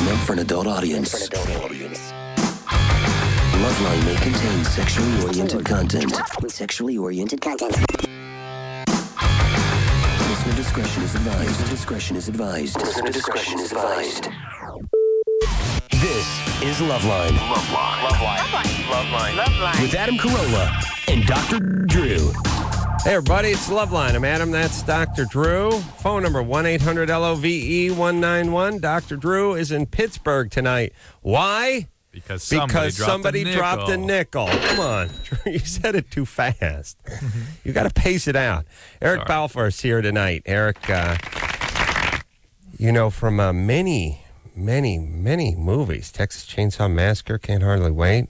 meant for an adult audience. Loveline may contain sexually oriented content. Listener discretion is advised. This is Loveline. Loveline. With Adam Carolla and Dr. Drew. Hey, everybody, it's Loveline. I'm Adam. That's Dr. Drew. Phone number 1-800-LOVE-191. Dr. Drew is in Pittsburgh tonight. Why? Because somebody dropped a nickel. Come on. Drew, you said it too fast. You got to pace it out. Eric Balfour is here tonight. Eric, from many movies. Texas Chainsaw Massacre, Can't Hardly Wait.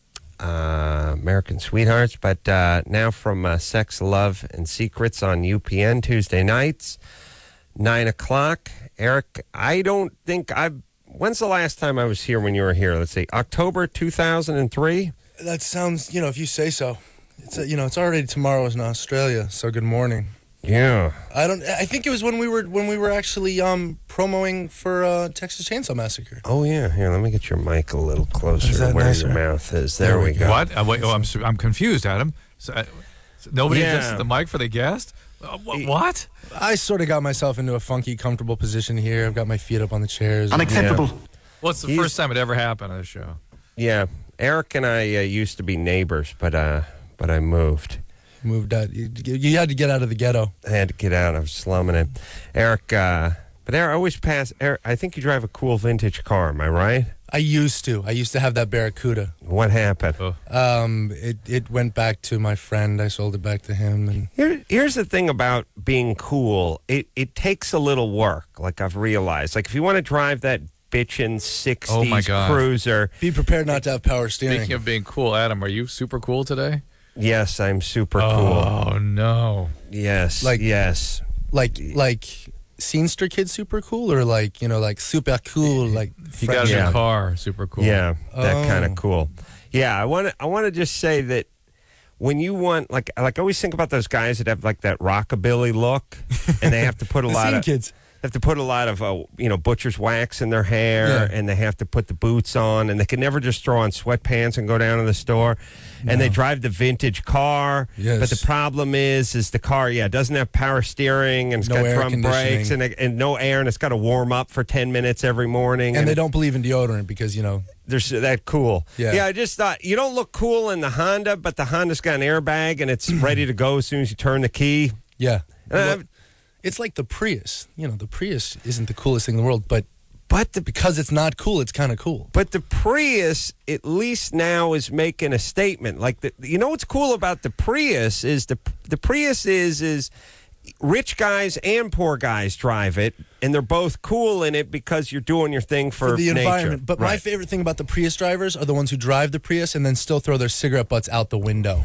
American Sweethearts, but now from Sex, Love, and Secrets on UPN Tuesday nights, 9 o'clock. Eric, I don't think when's the last time I was here when you were here? Let's see, October 2003? That sounds, if you say so. It's already tomorrow in Australia, so good morning. Yeah. I think it was when we were actually promoing for Texas Chainsaw Massacre. Oh yeah. Here, let me get your mic a little closer to where your mouth is. There we go. What? Wait, I'm confused, Adam. So nobody adjusted the mic for the guest? What? I sort of got myself into a funky, comfortable position here. I've got my feet up on the chairs. Unacceptable. Yeah. What's the first time it ever happened on the show? Yeah. Eric and I used to be neighbors, but I moved. Moved out. You had to get out of the ghetto. I had to get out. I was slumming it. Eric, I always pass. Eric, I think you drive a cool vintage car. Am I right? I used to have that Barracuda. What happened? It went back to my friend. I sold it back to him. And here's the thing about being cool. It takes a little work. Like I've realized. Like if you want to drive that bitchin' 60s cruiser, be prepared not to have power steering. Speaking of being cool, Adam, are you super cool today? Yes, I'm super cool. Oh no. Yes. Yes. Like Scenester Kid super cool, or like super cool, like he got a new car, super cool. Yeah, that kind of cool. Yeah, I want to just say that when you want like I always think about those guys that have like that rockabilly look, and they have to put a lot of kids. Have to put a lot of butcher's wax in their hair, and they have to put the boots on, and they can never just throw on sweatpants and go down to the store. No. And they drive the vintage car, but the problem is the car doesn't have power steering, and it's got front brakes and no air, and it's got to warm up for 10 minutes every morning. And they don't believe in deodorant because there's that cool. Yeah, I just thought you don't look cool in the Honda, but the Honda's got an airbag and it's ready to go as soon as you turn the key. Yeah. It's like the Prius. The Prius isn't the coolest thing in the world, but because it's not cool, it's kind of cool. But the Prius, at least now, is making a statement. Like what's cool about the Prius is the Prius is rich guys and poor guys drive it, and they're both cool in it because you're doing your thing for the nature. Environment. But my favorite thing about the Prius drivers are the ones who drive the Prius and then still throw their cigarette butts out the window.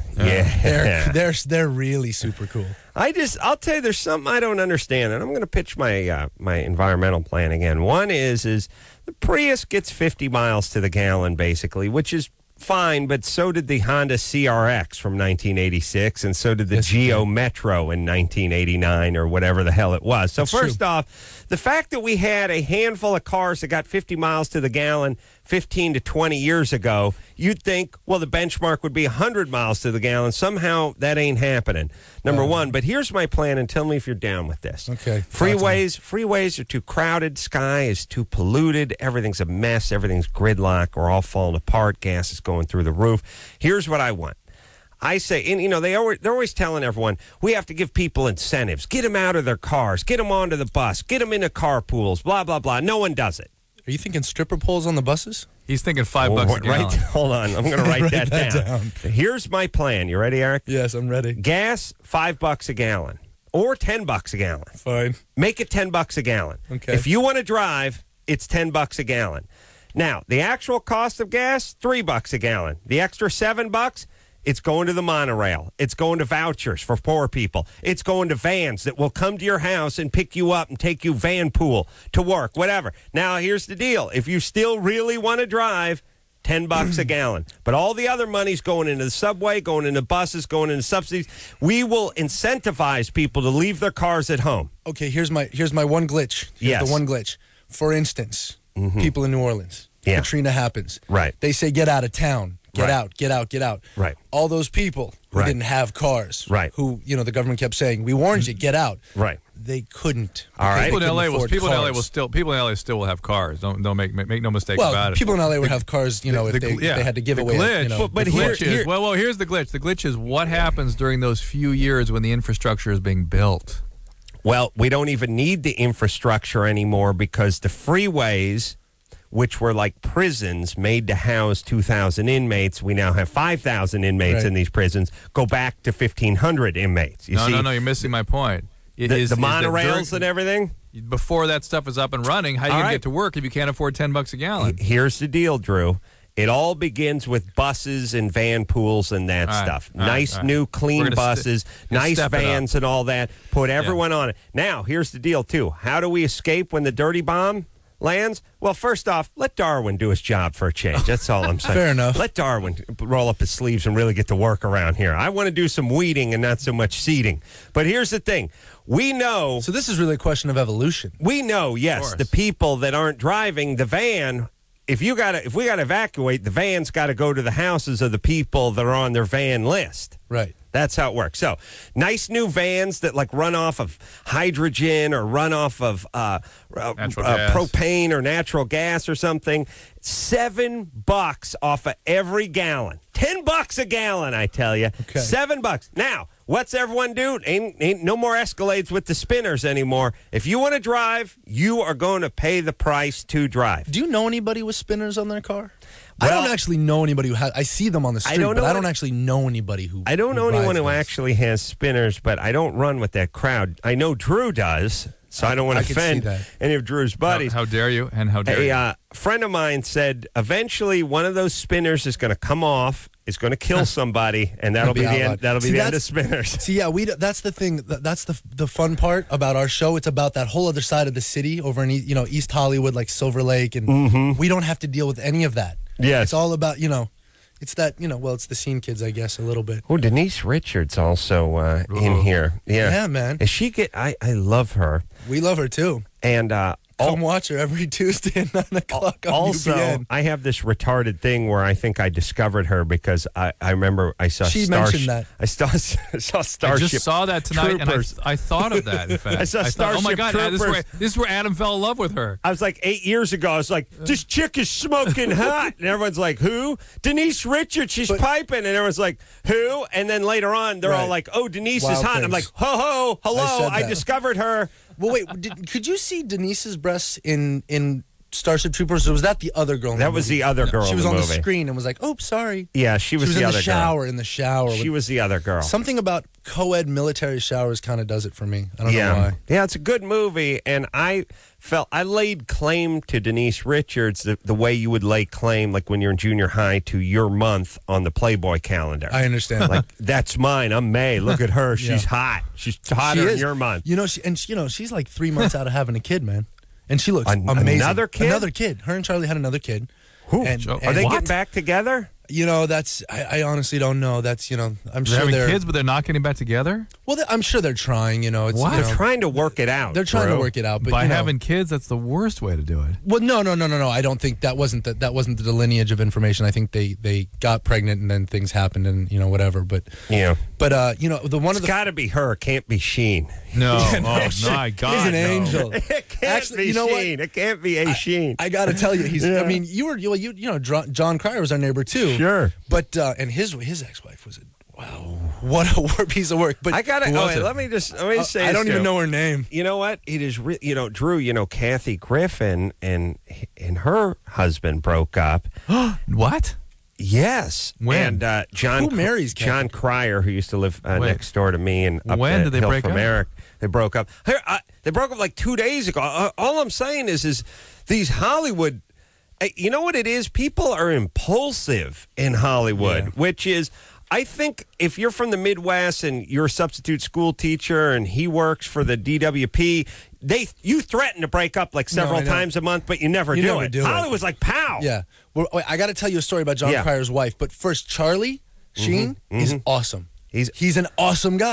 Yeah, they're really super cool. I'll tell you, there's something I don't understand, and I'm going to pitch my my environmental plan again. One is the Prius gets 50 miles to the gallon, basically, which is fine, but so did the Honda CRX from 1986, and so did the Geo Metro in 1989 or whatever the hell it was. So first off, the fact that we had a handful of cars that got 50 miles to the gallon 15 to 20 years ago, you'd think, well, the benchmark would be 100 miles to the gallon. Somehow that ain't happening, number one. But here's my plan, and tell me if you're down with this. Okay. Freeways are too crowded. Sky is too polluted. Everything's a mess. Everything's gridlock. We're all falling apart. Gas is going through the roof. Here's what I want. I say, and they're always telling everyone, we have to give people incentives. Get them out of their cars. Get them onto the bus. Get them into carpools. Blah, blah, blah. No one does it. Are you thinking stripper poles on the buses? He's thinking $5 a gallon. Hold on. I'm going to write that down. Here's my plan. You ready, Eric? Yes, I'm ready. Gas, $5 a gallon. Or $10 a gallon. Fine. Make it $10 a gallon. Okay. If you want to drive, it's $10 a gallon. Now, the actual cost of gas, $3 a gallon. The extra $7, it's going to the monorail. It's going to vouchers for poor people. It's going to vans that will come to your house and pick you up and take you van pool to work, whatever. Now, here's the deal. If you still really want to drive, $10 a gallon. But all the other money's going into the subway, going into buses, going into subsidies. We will incentivize people to leave their cars at home. Okay, here's my one glitch. Here's the one glitch. For instance, people in New Orleans. Yeah. Katrina happens. Right. They say, get out of town. Get Right. out, get out, get out. Right. All those people who Right. didn't have cars. Right. Who, the government kept saying, we warned you, get out. Right. They couldn't. All right. People in Couldn't LA will afford people in LA cars. will still people in LA still will have cars. Don't make no mistake about Well, it. people in LA would have cars, if they had to give the away. Glitch, But the here- glitch is well, here's the glitch. The glitch is what happens during those few years when the infrastructure is being built. Well, we don't even need the infrastructure anymore because the freeways, which were like prisons made to house 2,000 inmates, we now have 5,000 inmates Right. in these prisons, go back to 1,500 inmates. You see, No, you're missing my point. the that monorails during- and everything? Before that stuff is up and running, how are you All going to right. get to work if you can't afford $10 a gallon? Here's the deal, Drew. It all begins with buses and van pools and that All right, stuff. all right, Nice, all right. new, We're clean gonna buses, gonna nice step it up. vans and all that. Put everyone on it. Now, here's the deal, too. How do we escape when the dirty bomb lands? Well, first off, let Darwin do his job for a change. That's all I'm saying. Fair enough. Let Darwin roll up his sleeves and really get to work around here. I want to do some weeding and not so much seeding. But here's the thing. We know... So this is really a question of evolution. We know, yes, course. the people that aren't driving the van. If we got to evacuate, the van's got to go to the houses of the people that are on their van list. Right. That's how it works. So, nice new vans that like run off of hydrogen or run off of Natural gas. propane or natural gas or something. $7 off of every gallon. $10 a gallon, I tell you. Okay. $7. Now, what's everyone do? Ain't no more Escalades with the spinners anymore. If you want to drive, you are going to pay the price to drive. Do you know anybody with spinners on their car? I Well- don't actually know anybody who has. I see them on the street, don't know but I don't any- actually know anybody who. I don't know rides anyone who those. actually has spinners, but I don't run with that crowd. I know Drew does, so I don't want I to could see offend that. any of Drew's buddies. How dare you? And how dare you? A friend of mine said eventually one of those spinners is going to come off, is going to kill somebody, and that'll be the end. outlawed. That'll be See, the end of that's- spinners. See, yeah, that's the thing. That's the fun part about our show. It's about that whole other side of the city over in East Hollywood, like Silver Lake, and we don't have to deal with any of that. Yes. It's all about it's that well, it's the scene kids, I guess, a little bit. Oh, Denise Richards also in here. Yeah, man. Is she I love her, We love her too. and Come watch her every Tuesday at 9 o'clock on also, UPN. I have this retarded thing where I think I discovered her because I remember I saw She mentioned that. I saw I Starship. just saw that tonight, Troopers. and I thought of that. In fact, I saw thought, oh my Starship God, Troopers. this is where Adam fell in love with her. I was like 8 years ago. I was like, this chick is smoking hot. And everyone's like, who? Denise Richards. She's piping. And everyone's like, who? And then later on, they're all Right. like, oh, Denise Wild is hot. And I'm like, things. ho, hello. said I that. discovered her. Well, wait, could you see Denise's breasts in Starship Troopers, or was that the other girl? In That the was movie? the other girl She in was the on movie. the screen and was like, "Oops, sorry." Yeah, she was, She was the in other the shower. girl. In the shower. She was the other girl. Something about co-ed military showers kind of does it for me. I don't know Yeah. why. Yeah, it's a good movie. And I laid claim to Denise Richards the way you would lay claim, like when you're in junior high, to your month on the Playboy calendar. I understand. Like, that's mine. I'm May. Look at her. She's Yeah. hot. She's hotter in your month. She's like 3 months out of having a kid, man. And she looks amazing. Another kid? Another kid. Her and Charlie had another kid. Who? And- Are they and- getting back together? That's I honestly don't know. That's I'm They're sure having they're kids, but they're not getting back together. well. I'm sure they're trying. It's What? They're trying to work it out. they're trying Drew. to work it out, but By having kids, that's the worst way to do it. Well, no. I don't think that wasn't the lineage of information. I think they got pregnant and then things happened and whatever. But Yeah. the one of It's the got to be her. It can't be Sheen. No, Yeah, oh my God, he's an no. angel. It can't Actually, be you know what? Sheen. It can't be a Sheen. I got to tell you, he's. Yeah. I mean, John Cryer was our neighbor too. Sure. But and his ex-wife was what a piece of work. But I got to. who Oh, was wait, it? let me say. I don't this, even too. know her name. You know what? It is. Drew. Kathy Griffin and her husband broke up. What? Yes. When? And John. Who marries Kathy? John Cryer, who used to live Wait. next door to me and up When the did they hill break from up? Eric. They broke up. They broke up like 2 days ago. All I'm saying is these Hollywood. You know what it is? People are impulsive in Hollywood, Yeah. which is. I think if you're from the Midwest and you're a substitute school teacher and he works for the DWP, you threaten to break up like several I know. times a month, but you never You do never it. do it. Hollywood's like, pow. Yeah. Well, wait, I got to tell you a story about John Yeah. Cryer's wife. But first, Charlie Sheen is awesome. He's He's an awesome guy.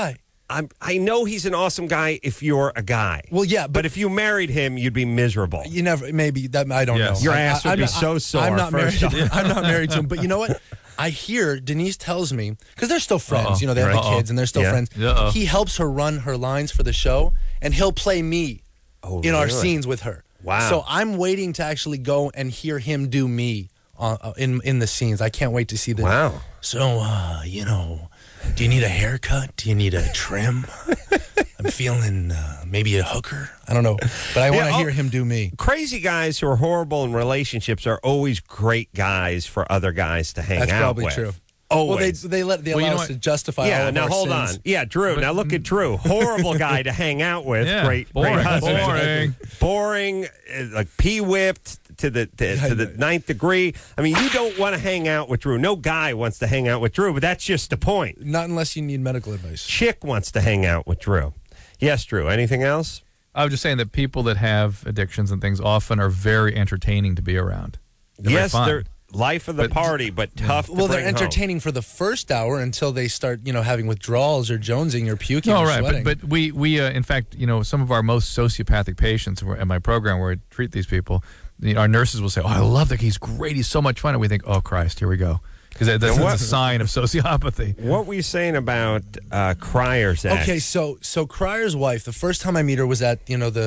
I know he's an awesome guy if you're a guy. Well, yeah, but if you married him, you'd be miserable. You never, maybe that I don't Yes. know. Your ass would be so sore. I'm not married. first off. I'm not married to him. But you know what? I hear Denise tells me because they're still friends. Uh-oh. You know, they have Right. kids and they're still Yeah. friends. Uh-oh. He helps her run her lines for the show, and he'll play me in our really? scenes with her. Wow. So I'm waiting to actually go and hear him do me in the scenes. I can't wait to see the. Wow. So you know, do you need a haircut? Do you need a trim? I'm feeling maybe a hooker. I don't know, but I want to hear him do me. Crazy guys who are horrible in relationships are always great guys for other guys to hang That's out probably with. true. Always. Well, they Well, you allow know us what? to justify. all Yeah, of now our hold sins. on. Yeah, Drew. Now look at Drew. Horrible guy to hang out with. Yeah, Great, boring, great husband. boring. Boring, like pee-whipped to the ninth degree. I mean, you don't want to hang out with Drew. No guy wants to hang out with Drew, but that's just the point. Not unless you need medical advice. Chick wants to hang out with Drew. Yes, Drew. Anything else? I was just saying that people that have addictions and things often are very entertaining to be around. They're very Yes, fun. they're life of the But- party, but tough to Well, they're bring home. entertaining for the first hour until they start, having withdrawals or jonesing or puking No, or right, sweating. but we in fact, some of our most sociopathic patients in my program where I treat these people, our nurses will say, "Oh, I love that. He's great. He's so much fun." And we think, "Oh Christ, here we go," because that's a sign of sociopathy. What were you saying about Cryer's ex? Okay, so Cryer's wife, the first time I meet her was at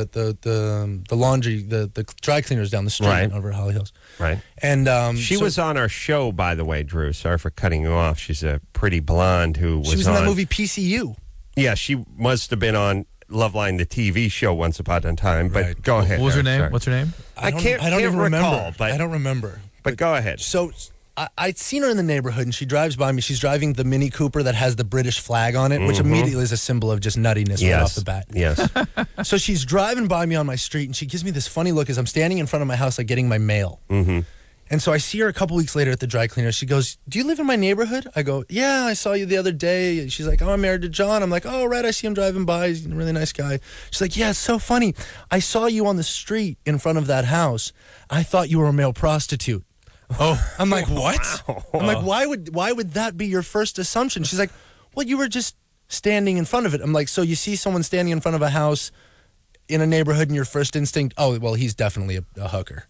the laundry, the dry cleaners down the street Right. over at Holly Hills, Right. and She was on our show, by the way, Drew. Sorry for cutting you off. She's a pretty blonde who was she was in on that movie PCU. Yeah, she must have been on Loveline, the TV show, once upon a time. But Right. go ahead. What was her Eric, name? sorry. What's her name? I don't can't even recall, remember. but- I don't remember. But go ahead. So I'd seen her in the neighborhood, and she drives by me. She's driving the Mini Cooper that has the British flag on it, which immediately is a symbol of just nuttiness right off the bat. Yes. So she's driving by me on my street, and she gives me this funny look as I'm standing in front of my house, like getting my mail. Mm-hmm. And so I see her a couple weeks later at the dry cleaner. She goes, "Do you live in my neighborhood?" I go, "Yeah, I saw you the other day." She's like, "Oh, I'm married to John." I'm like, "Oh, right, I see him driving by. He's a really nice guy." She's like, "Yeah, it's so funny. I saw you on the street in front of that house. I thought you were a male prostitute." Oh, I'm like, "What?" I'm like, why would that be your first assumption? She's like, "Well, you were just standing in front of it." I'm like, "So you see someone standing in front of a house in a neighborhood and your first instinct, oh, well, he's definitely a hooker."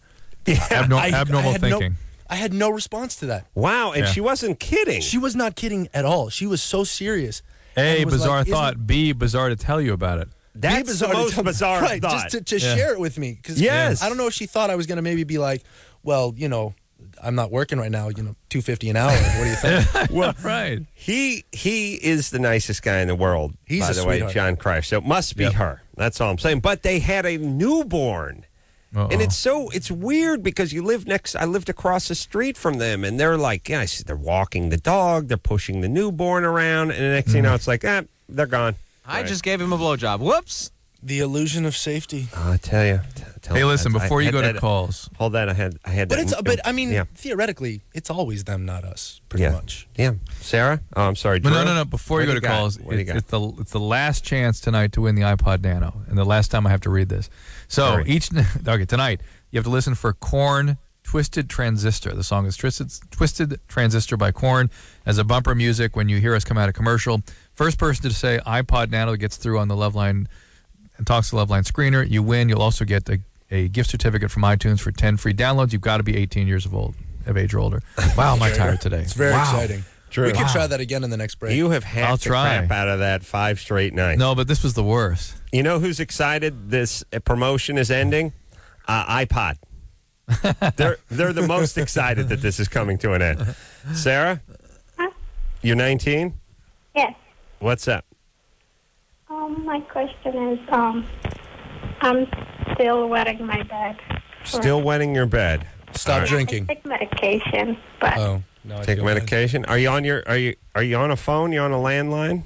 abnormal had thinking. I had no response to that. Wow, and Yeah. she wasn't kidding. She was not kidding at all. She was so serious. A, And it was bizarre like, thought. B, bizarre to tell you about it. That's be bizarre the to most tell- bizarre right, thought. just to Yeah. share it with me. 'Cause Yes. I don't know if she thought I was going to maybe be like, well, I'm not working right now, $2.50 an hour. What do you think? well, Right. he is the nicest guy in the world, He's by a the way, sweetheart. John Cryer. So it must be Yep. her. That's all I'm saying. But they had a newborn. Uh-oh. And it's weird because I lived across the street from them, and they're like, yeah, I see they're walking the dog, they're pushing the newborn around, and the next thing you know, it's like, they're gone. I just gave him a blowjob. Whoops. The illusion of safety. I tell you. Hey, listen, before you go to calls. Hold that. I had But that. I mean, yeah. theoretically, it's always them, not us, pretty Yeah. much. Yeah. Sarah? Oh, I'm sorry. No, Drew? no. Before you What go do to got? calls, What do you got? it's the last chance tonight to win the iPod Nano, and the last time I have to read this. So Hurry. tonight you have to listen for Korn, "Twisted Transistor." The song is Twisted Transistor by Korn as a bumper music when you hear us come out of commercial. First person to say iPod Nano gets through on the Loveline and talks to Loveline screener, you win. You'll also get a gift certificate from iTunes for 10 free downloads. You've got to be 18 years of age or older. Wow, am I tired today? It's very exciting. Drew. We could try that again in the next break. You have hacked I'll the try. crap out of that 5 straight nights. No, but this was the worst. You know who's excited this promotion is ending? iPod. They're the most excited that this is coming to an end. Sarah? Huh? You're 19? Yes. What's up? My question is, I'm still wetting my bed. Still wetting your bed. Stop All right. I drinking. take medication, but Oh, no. I Take feel bad. medication. Are you on are you on a phone? You on a landline?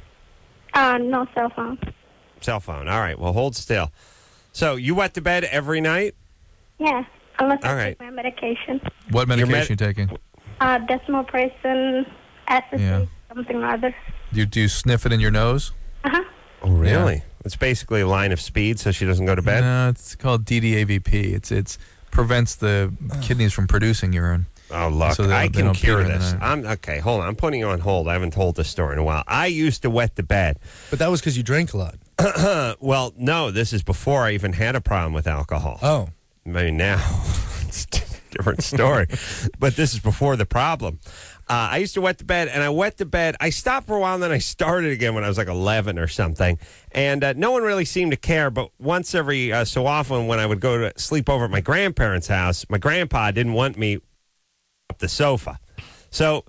no cell phone. Cell phone. All right. Well, hold still. So you wet the bed every night? Yeah, unless All I right. take my medication. What Your medication you taking? Desmopressin, acetate, Yeah. something or other. Do you sniff it in your nose? Uh-huh. Oh, really? It's basically a line of speed so she doesn't go to bed? No, it's called DDAVP. It's prevents the kidneys from producing urine. Oh, look, So they I don't can appear cure in the this. night. Okay, hold on. I'm putting you on hold. I haven't told this story in a while. I used to wet the bed. But that was because you drank a lot. Well, no, this is before I even had a problem with alcohol. Oh. I mean, now it's a different story. But this is before the problem. I used to wet the bed, and I wet the bed. I stopped for a while, and then I started again when I was like 11 or something. And no one really seemed to care. But once every so often, when I would go to sleep over at my grandparents' house, my grandpa didn't want me up the sofa. So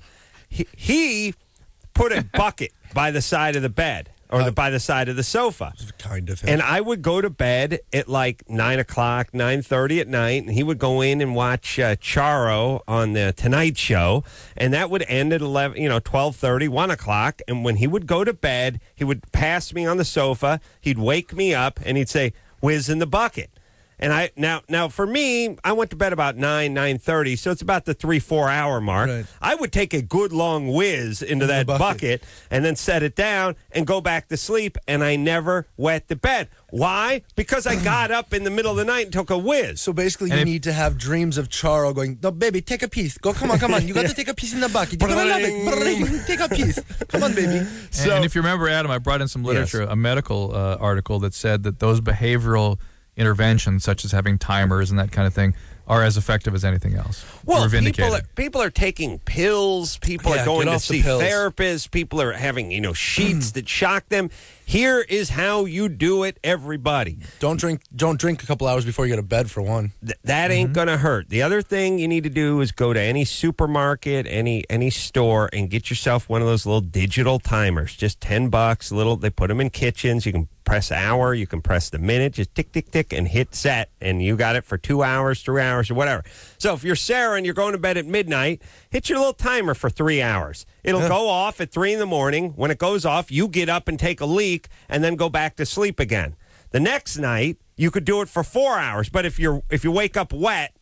he put a bucket by the side of the bed or by the side of the sofa. Kind of him. And I would go to bed at like 9 o'clock, 9:30 at night, and he would go in and watch Charo on the Tonight Show, and that would end at 12:30, 1 o'clock. And when he would go to bed, he would pass me on the sofa. He'd wake me up, and he'd say, "Whiz in the bucket." And I now for me, I went to bed about 9:30, so it's about the 3-4 hour mark. Right. I would take a good long whiz into that bucket and then set it down and go back to sleep, and I never wet the bed. Why? Because I got up in the middle of the night and took a whiz. So basically, you need to have dreams of Charo going, "No, baby, take a piece. Go, come on. You got to take a piece in the bucket. You're gonna love it. Take a piece. Come on, baby." And if you remember, Adam, I brought in some literature, a medical article that said that those behavioral interventions, such as having timers and that kind of thing, are as effective as anything else. Well, We're vindicated. people are taking pills. People are going to see therapists. People are having sheets that shock them. Here is how you do it, everybody. Don't drink a couple hours before you go to bed, for one. That ain't gonna hurt. The other thing you need to do is go to any supermarket, any store, and get yourself one of those little digital timers. Just $10. Little. They put them in kitchens. You can press hour. You can press the minute. Just tick, tick, tick, and hit set, and you got it for 2 hours, 3 hours, or whatever. So if you're Sarah and you're going to bed at midnight, hit your little timer for 3 hours. It'll go off at 3 in the morning. When it goes off, you get up and take a leak, and then go back to sleep again. The next night, you could do it for 4 hours. But if you wake up wet,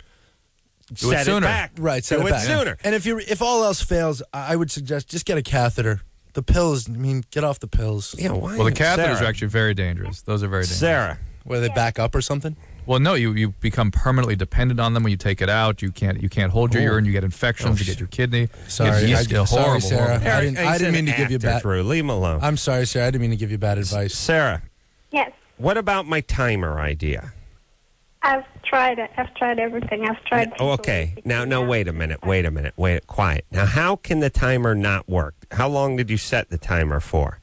set it back. Right, set do it it back. sooner. And if all else fails, I would suggest just get a catheter. The pills, get off the pills. Yeah, why? Well, the catheters Sarah. are actually very dangerous. Those are very dangerous. Sarah. Where they back up or something? Well, no, you become permanently dependent on them when you take it out. You can't hold your urine. You get infections. You get your kidney. Sorry, you get sorry, Sarah. horrible. I didn't mean to give you bad. Drew, leave him alone. I'm sorry, Sarah. I didn't mean to give you bad advice. Sarah, Yes. what about my timer idea? I've tried it. I've tried everything. I've tried. Oh, okay. Now, wait a minute. Wait, quiet. Now, how can the timer not work? How long did you set the timer for?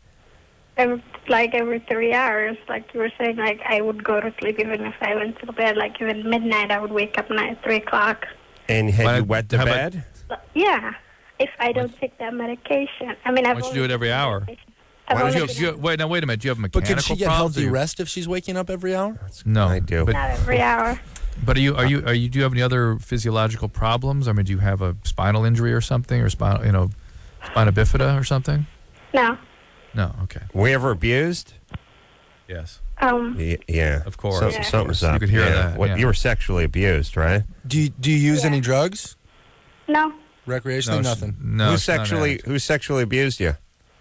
Every 3 hours, like you were saying, like I would go to sleep even if I went to bed, like even midnight, I would wake up at 3 o'clock. And had you wet the bed? Yeah, if I don't take that medication. I mean, Why don't you do it every hour? Wait a minute. Do you have mechanical But can she get problems? healthy rest if she's waking up every hour? No, I do. But, not every hour. do you have any other physiological problems? I mean, do you have a spinal injury or something, or spina bifida or something? No. No. Okay. Were you ever abused? Yes. Yeah. Of course. Something's up. You could hear yeah. that. Yeah. You were sexually abused, right? Do you use any drugs? No. Recreationally, nothing. No. Who she's not an addict. sexually abused you?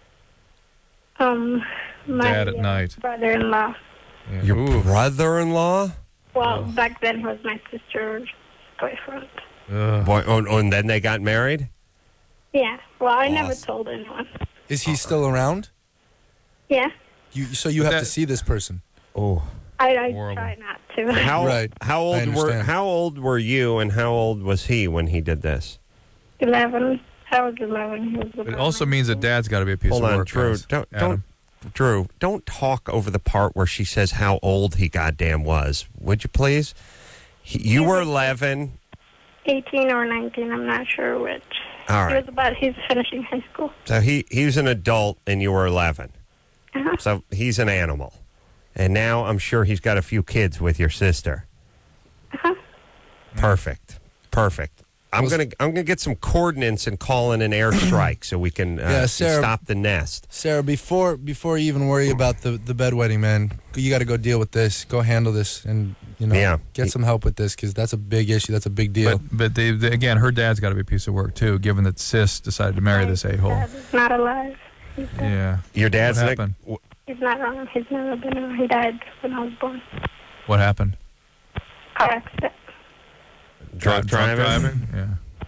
My Dad at night. brother-in-law. Yeah. Your Ooh. brother-in-law? Well, back then he was my sister's boyfriend. Ugh. Boy, and then they got married? Yeah. Well, I never Awesome. told anyone. Is he still around? Yeah. So you have to see this person. Oh. I Horrible. try not to. Right. How I old understand. how old were you and how old was he when he did this? 11. I was 11. He was It about also means that Dad's got to be a piece Hold of on, work. Drew. guys. Don't talk over the part where she says how old he goddamn was. Would you please? You were 11. 18 or 19. I'm not sure which. All right. He's finishing high school. So he's an adult and you were 11. Uh-huh. So he's an animal. And now I'm sure he's got a few kids with your sister. Uh-huh. Perfect. I'm gonna get some coordinates and call in an airstrike so we can Sarah, stop the nest. Sarah, before you even worry about the bedwetting, man, you got to go deal with this. Go handle this, and get some help with this because that's a big issue. That's a big deal. But again, her dad's got to be a piece of work too, given that Sis decided to marry this a-hole. Dad is not alive. He's dead. Yeah. Your dad's What like, happened? He's not wrong. He's never been around. He died when I was born. What happened? Car accident. drunk driving. Yeah.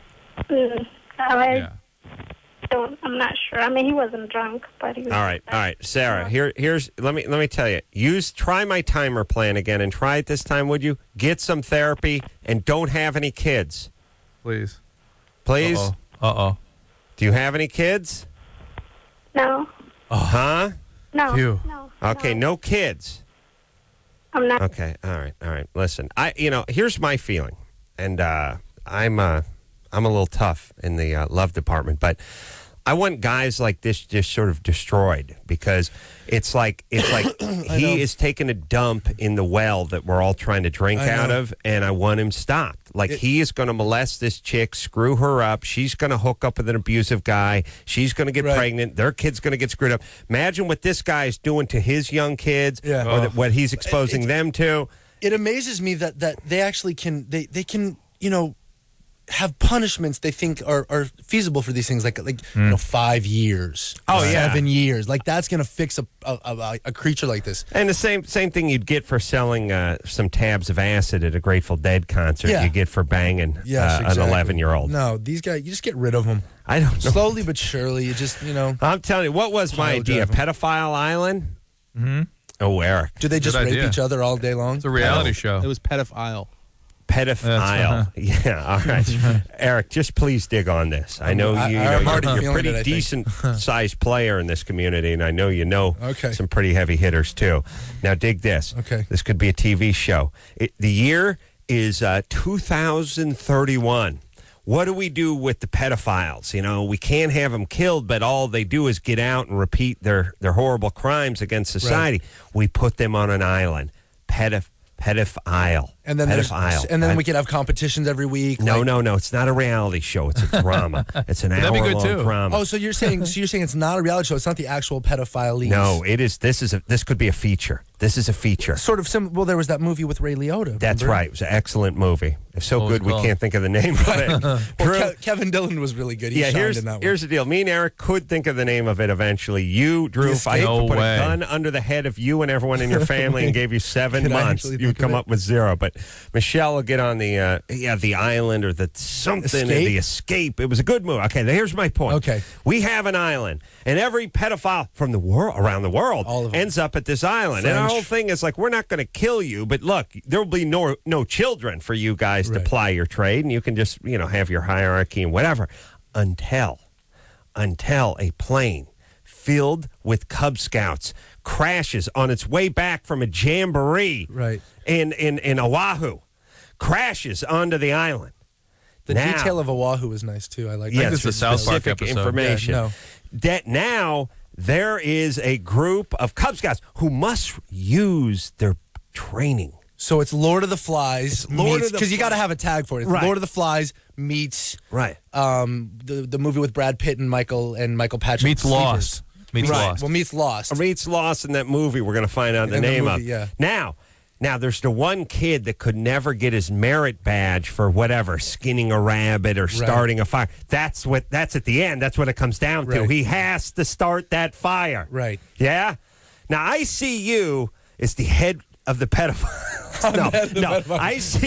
I don't. I'm not sure. I mean, he wasn't drunk, but he was. All right, Sarah. Here's let me tell you. Try my timer plan again, and try it this time. Would you get some therapy and don't have any kids, Please. please? Uh-oh. Do you have any kids? No. Huh? No. Phew. No. Okay, no kids. I'm not. Okay, all right. Listen, here's my feeling, and I'm a little tough in the love department, but I want guys like this just sort of destroyed because it's like he is taking a dump in the well that we're all trying to drink out of, and I want him stopped. Like he is going to molest this chick, screw her up. She's going to hook up with an abusive guy. She's going to get pregnant. Their kid's going to get screwed up. Imagine what this guy is doing to his young kids, or what he's exposing them to. It amazes me that they actually can they can have punishments they think are feasible for these things, like 5 years, 7 years. Like that's going to fix a creature like this. And the same thing you'd get for selling some tabs of acid at a Grateful Dead concert. You get for banging an 11-year-old. No, these guys, you just get rid of them. I don't know. Slowly but surely, you just I'm telling you, what was my idea? Pedophile Island. Mm-hmm. Oh, Eric. Do they just rape each other all day long? It's a reality show. It was pedophile. Pedophile. Yeah, all right. Eric, just please dig on this. I know you're a pretty decent-sized player in this community, and I know you know some pretty heavy hitters, too. Now, dig this. Okay. This could be a TV show. The year is 2031. What do we do with the pedophiles? We can't have them killed, but all they do is get out and repeat their horrible crimes against society. Right. We put them on an island. Pedophile. And then we could have competitions every week. No. It's not a reality show. It's a drama. It's an hour-long drama. Oh, so you're saying it's not a reality show. It's not the actual pedophiles. No, it is. This could be a feature. This is a feature. Sort of similar. Well, there was that movie with Ray Liotta. Remember? That's right. It was an excellent movie. It's so good we can't think of the name of it. Well, Kevin Dillon was really good. He shined in that one. Here's the deal. Me and Eric could think of the name of it eventually. You, Drew, if I put a gun under the head of you and everyone in your family and gave you 7 months, you'd come up with 0. But Michelle will get on the island or the escape. It was a good movie. Okay, here's my point. Okay. We have an island, and every pedophile from the world, around the world, ends up at this island. And our whole thing is like, we're not going to kill you, but look, there will be no children for you guys to ply your trade, and you can just have your hierarchy and whatever until a plane filled with Cub Scouts crashes on its way back from a jamboree in Oahu, crashes onto the island. The detail of Oahu is nice too. I like that. This is the South Park episode. Information. Yeah, That now there is a group of Cub Scouts who must use their training. So it's Lord of the Flies because you got to have a tag for it. It's Lord of the Flies meets the movie with Brad Pitt and Michael Patrick meets Lost. Lost. Well, meets Lost. Meets Lost in that movie. We're going to find out the name of. Yeah. Now there's the one kid that could never get his merit badge for whatever, skinning a rabbit or starting a fire. That's at the end. That's what it comes down to. He has to start that fire. Right. Yeah. Now I see you as the head of the pedophiles. No.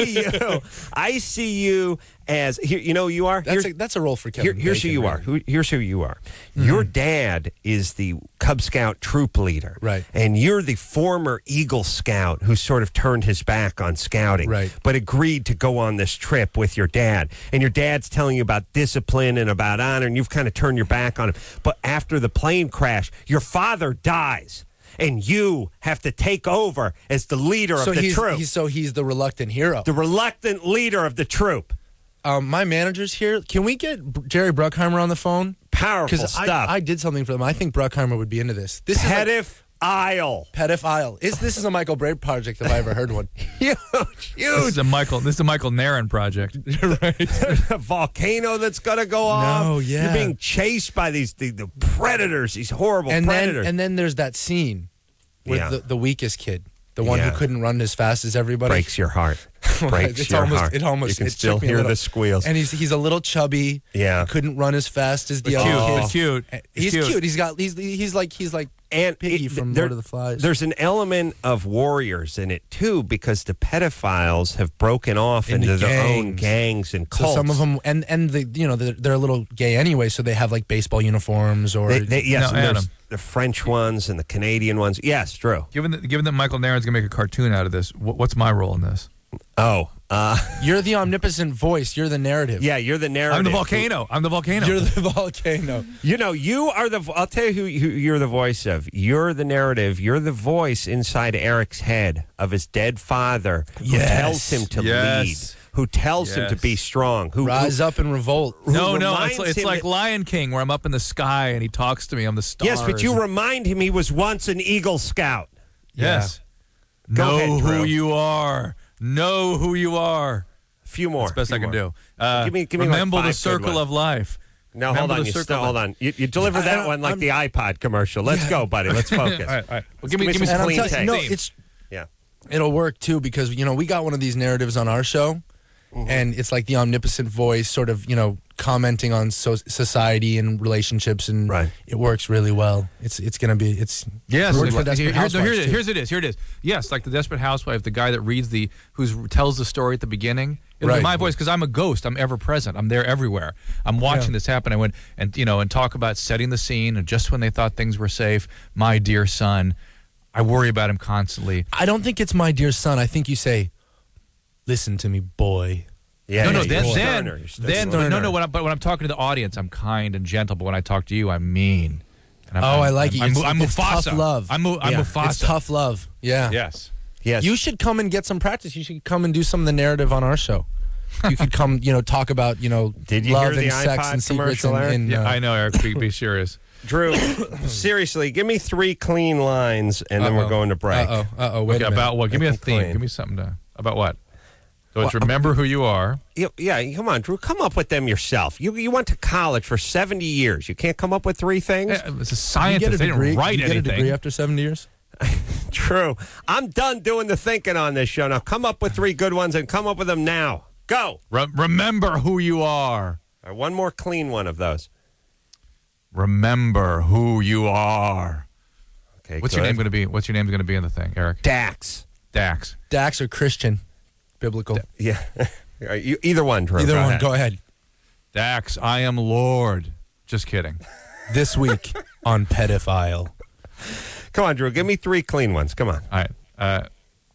I see you as you are. That's a role for Kevin. Here's who you are. Here's who you are. Mm-hmm. Your dad is the Cub Scout troop leader, right? And you're the former Eagle Scout who sort of turned his back on scouting, right? But agreed to go on this trip with your dad. And your dad's telling you about discipline and about honor, and you've kind of turned your back on him. But after the plane crash, your father dies. And you have to take over as the leader of the troop. So he's the reluctant hero. The reluctant leader of the troop. My manager's here. Can we get Jerry Bruckheimer on the phone? Powerful stuff. I did something for them. I think Bruckheimer would be into this. Pedophile. This is a Michael Brave project if I ever heard one. Huge. This is a Michael Nairn project. Right. A volcano that's going to go off. No, yeah. You're being chased by the predators, these horrible predators. And then there's that scene with the weakest kid, the one who couldn't run as fast as everybody. Breaks your heart. breaks It's your almost, heart. It almost you can it still took me a hear little- the squeals. And he's a little chubby. Yeah. He couldn't run as fast as the Cute. other It's kids. cute. He's cute. He's like And Piggy from there- Lord of the Flies. There's an element of warriors in it too, because the pedophiles have broken off into their own gangs and So cults. some of them, and they're a little gay anyway, so they have like baseball uniforms or. Yes, No, and there's Adam. the French ones and the Canadian ones. Yes, Drew. Given that Michael Nairn's going to make a cartoon out of this, what's my role in this? Oh, You're the omnipotent voice. You're the narrative. yeah, you're the narrative. I'm the volcano. I'm the volcano. You're the volcano. You know, you are the. I'll tell you who you're the voice of. You're the narrative. You're the voice inside Eric's head of his dead father, who Yes. tells him to Yes. lead, who tells him to Yes. be strong, who Rise up and revolt. no, reminds it's him like that- Lion King, where I'm up in the sky and he talks to me. I'm the stars. Yes, but you remind him he was once an Eagle Scout. Yes. Go Know ahead, Drew. who you are. Know who you are. A few more. That's the best I can do. Give me like remember 5 the good circle ones. of life. No, Remember hold on. the circle of Hold life. on. You deliver that one like the iPod commercial. Let's go, buddy. Let's focus. All right. Well, Let's give me some some And I'm clean telling you, tape. no, it's Yeah. it'll work too because we got one of these narratives on our show, and it's like the omnipotent voice, sort of commenting on society and relationships, and Right. it works really well. It's gonna be Yes, Worked for Desperate Housewives, too. here it is. Yes, like the Desperate Housewife, the guy that reads who tells the story at the beginning. It'll be Right. my voice because I'm a ghost. I'm ever present. I'm there everywhere. I'm watching this happen. I went and talk about setting the scene, and just when they thought things were safe, my dear son, I worry about him constantly. I don't think it's my dear son. I think you say, "Listen to me, boy." Yeah. No, yeah, then you're sterner. You're then sterner. no. But when I'm talking to the audience, I'm kind and gentle. But when I talk to you, I'm mean. And I like it. I'm It's Mufasa. tough love. I'm Yeah. Mufasa. It's tough love. Yeah. Yes. Yes. You should come and get some practice. You should come and do some of the narrative on our show. You could come, talk about, Did you love hear the and sex iPod and secrets. commercial, Eric? Yeah, I know, Eric. Be serious. Drew, seriously, give me 3 clean lines, and then we're Uh-oh. going to break. Wait Okay, a minute. about what? Give me a Make them theme. clean. Give me something about what? So it's remember who you are. Yeah, come on, Drew. Come up with them yourself. You went to college for 70 years. You can't come up with 3 things? It's a You get scientist. a They degree. didn't write you get a anything. degree after 70 years. True. I'm done doing the thinking on this show. Now come up with 3 good ones and come up with them now. Go. Remember who you are. All right, one more clean one of those. Remember who you are. Okay. What's your name going to be? What's your name going to be in the thing, Eric? Dax. Dax. Dax or Christian, biblical. Yeah. All right, either one, Drew. Either one. ahead. Go ahead. Dax, I am Lord. Just kidding. This week on Pedophile. Come on, Drew. Give me 3 clean ones. Come on. All right.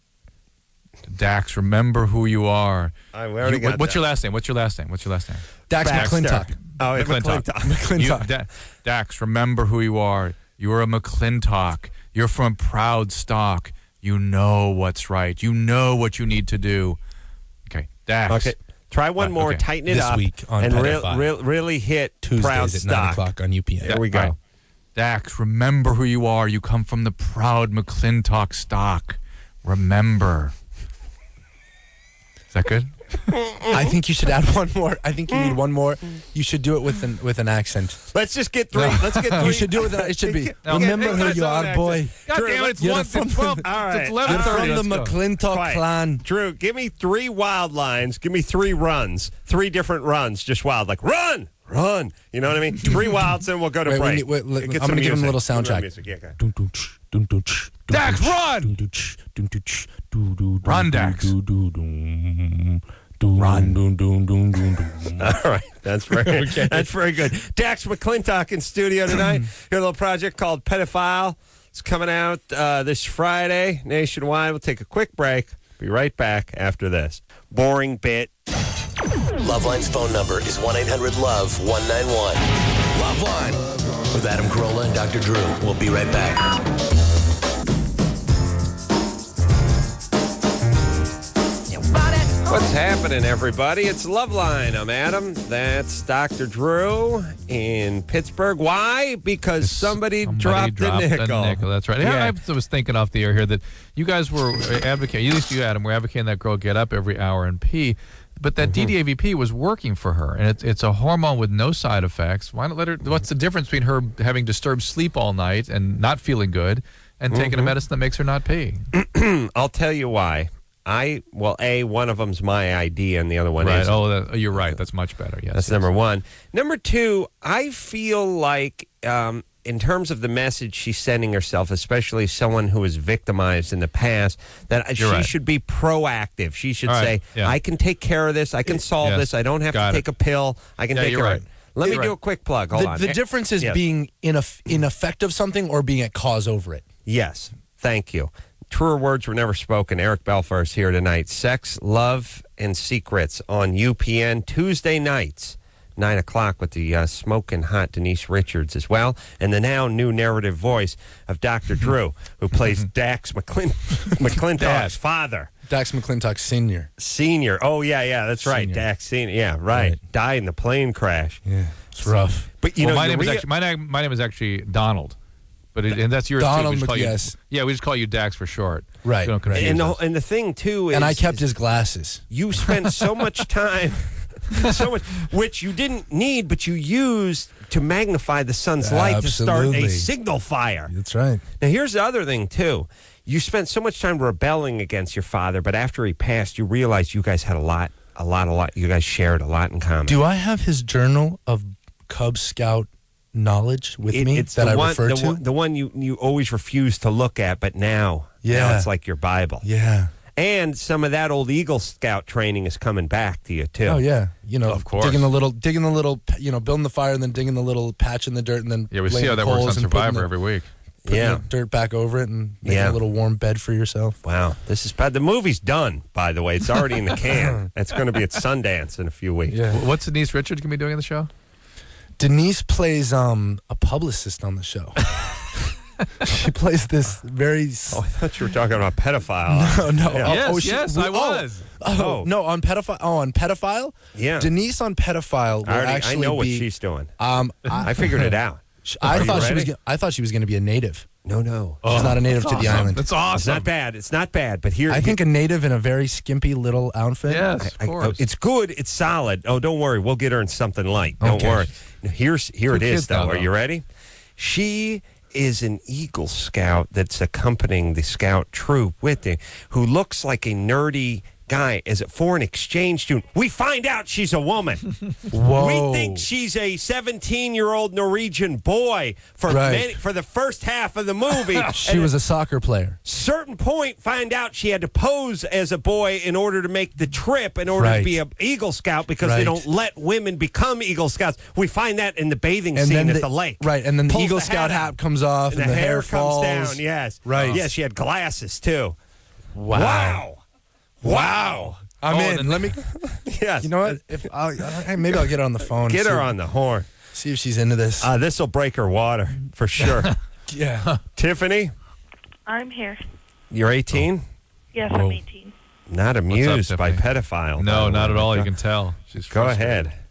Dax, remember who you are. We already got what's that. your last name? What's your last name? Dax Baxter. McClintock. Oh, it's McClintock. McClintock. Dax, remember who you are. You are a McClintock. You're from proud stock. You know what's right. You know what you need to do. Okay, Dax. Okay. Try one more. Okay. Tighten it This up. week on and Pedophile. really hit proud Tuesdays at 9 stock. o'clock on UPN. There we go. All right. Dax, remember who you are. You come from the proud McClintock stock. Remember. Is that good? I think you should add one more. I think you need one more. You should do it with an accent. Let's just get 3. Let's get 3. You should do it. It should be. No, Remember okay, who that's you not are, an boy. accent. God Drew, damn it, it's you're 1 from to 12. the- All right. It's You're 11:30. from the Let's go. McClintock Quiet. clan. Drew, give me 3 wild lines. Give me 3 runs. 3 different runs. Just wild. Like, run! You know what I mean? 3 wilds, and we'll go to Wait, break. wait, Get I'm some going to give him a music. little Give him soundtrack. music. Yeah, go. Dax, run! Run, Dax. Run. All right, that's very that's very good. Dax McClintock in studio tonight. Your little project called Pedophile. It's coming out this Friday nationwide. We'll take a quick break. Be right back after this. Boring bit. Loveline's phone number is 1-800-LOVE-191. Loveline with Adam Carolla and Dr. Drew. We'll be right back. What's happening, everybody? It's Loveline. I'm Adam. That's Dr. Drew in Pittsburgh. Why? Because somebody dropped a nickel. That's right. Yeah, I was thinking off the air here that you guys were advocating, at least you, Adam, were advocating that girl get up every hour and pee. But that DDAVP was working for her, and it's a hormone with no side effects. Why not let her? What's the difference between her having disturbed sleep all night and not feeling good, and taking a medicine that makes her not pee? I'll tell you why. one of them's my ID and the other one Right. is. Oh, you're right. That's much better. Yes. That's number one. Number two, I feel like in terms of the message she's sending herself, especially someone who was victimized in the past, that she right. should be proactive. She should All say, right. Yeah. I can take care of this. I can solve Yes. this. I don't have Got to it. take a pill. I can Yeah, take you're care right. of it. Let me You're do right. a quick plug. Hold on. The difference is Yes. being in effect of something or being at cause over it. Yes. Thank you. Truer words were never spoken. Eric Belfar is here tonight. Sex, Love, and Secrets on UPN Tuesday nights, 9 o'clock with the smoking hot Denise Richards as well. And the now new narrative voice of Dr. Drew, who plays Dax McClintock's father. Dax McClintock Sr. Senior. Oh, yeah, that's right. Senior. Dax Senior. Yeah, right. Died in the plane crash. Yeah, it's rough. But, you know, my the name is actually Donald. But and that's yours Donald too. We just call yes. we just call you Dax for short. Right, We don't confuse and, us. and the thing, too, is... And I kept his glasses. You spent so much time, which you didn't need, but you used to magnify the sun's light to start a Absolutely. signal fire. That's right. Now, here's the other thing, too. You spent so much time rebelling against your father, but after he passed, you realized you guys had a lot. You guys shared a lot in common. Do I have his journal of Cub Scout knowledge with me It's that the I one, refer to? the one you always refuse to look at, but now it's like your Bible. Yeah. And some of that old Eagle Scout training is coming back to you, too. Oh yeah, Of course. digging the little, building the fire, and then digging the little patch in the dirt, and then Yeah, we see laying how that works on coals and putting Survivor the- every week. putting Yeah. the dirt back over it, and making Yeah. a little warm bed for yourself. Wow, this is bad. The movie's done, by the way. It's already in the can. It's going to be at Sundance in a few weeks. Yeah. What's Denise Richards going to be doing on the show? Denise plays a publicist on the show. She plays this very. Oh, I thought you were talking about pedophile. No. Yeah. Yes, I was. Oh. No, on pedophile. Oh, on pedophile. Yeah. Denise on pedophile will I actually know what be. she's doing. I figured it out. I Are you thought she was. ready? I thought she was going to be a native. No. She's not a native to the island. That's It's awesome. not bad. It's not bad. But here, I think a native in a very skimpy little outfit. Yes, of course. it's good. It's solid. Oh, don't worry. We'll get her in something light. Don't Okay. worry. Now, here it kids is, though. now, Are though. you ready? She is an Eagle Scout that's accompanying the Scout troop with her, who looks like a nerdy guy as a foreign exchange student. We find out she's a woman. Whoa. We think she's a 17-year-old Norwegian boy for Right. for the first half of the movie. She was a soccer player. Certain point, find out she had to pose as a boy in order to make the trip, in order to Right. be an Eagle Scout, because they Right. don't let women become Eagle Scouts. We find that in the bathing And scene then at the lake. Right, and then the Pulls Eagle the Scout hat out. comes off, and the hair falls comes down. Yes, Right. Yes, she had glasses too. Wow. Wow. I'm Oh, in. and Let me. Yes. You know what? If maybe I'll get her on the phone. Get see- her on the horn. See if she's into this. This will break her water for sure. Yeah. Tiffany, I'm here. you're 18. Yes, Whoa. I'm 18. Not amused by Tiffany? pedophile. by No, the not way. at all. You can tell. She's Go frustrated. ahead.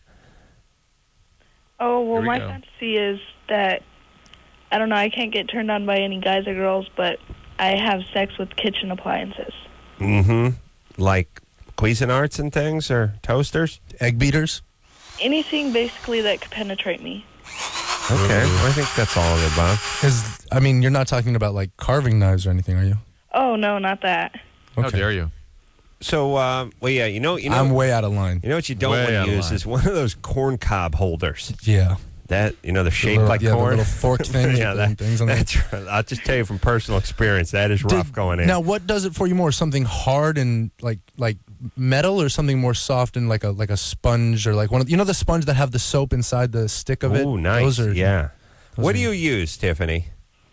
Oh, well, Here we my go. fantasy is that, I don't know, I can't get turned on by any guys or girls, but I have sex with kitchen appliances. Mm-hmm. Like Cuisinarts and things, or toasters? Egg beaters. Anything basically that could penetrate me. Okay. I think that's all of the above. Because I mean, you're not talking about like carving knives or anything, are you? Oh, no, not that. How dare you? So, well, yeah, you know, I'm way out of line. you know what you don't Way want out to of use line. is one of those corn cob holders. Yeah. That, you know, they're shaped little- like yeah, the corn. little forked things yeah, with the things on that's right. I'll just tell you from personal experience, that is rough going in. Now, what does it for you more? Something hard and like metal, or something more soft and like a sponge, or like one of the sponge that have the soap inside the stick of it? Ooh, nice. Those are, yeah. those What are- do you use, Tiffany?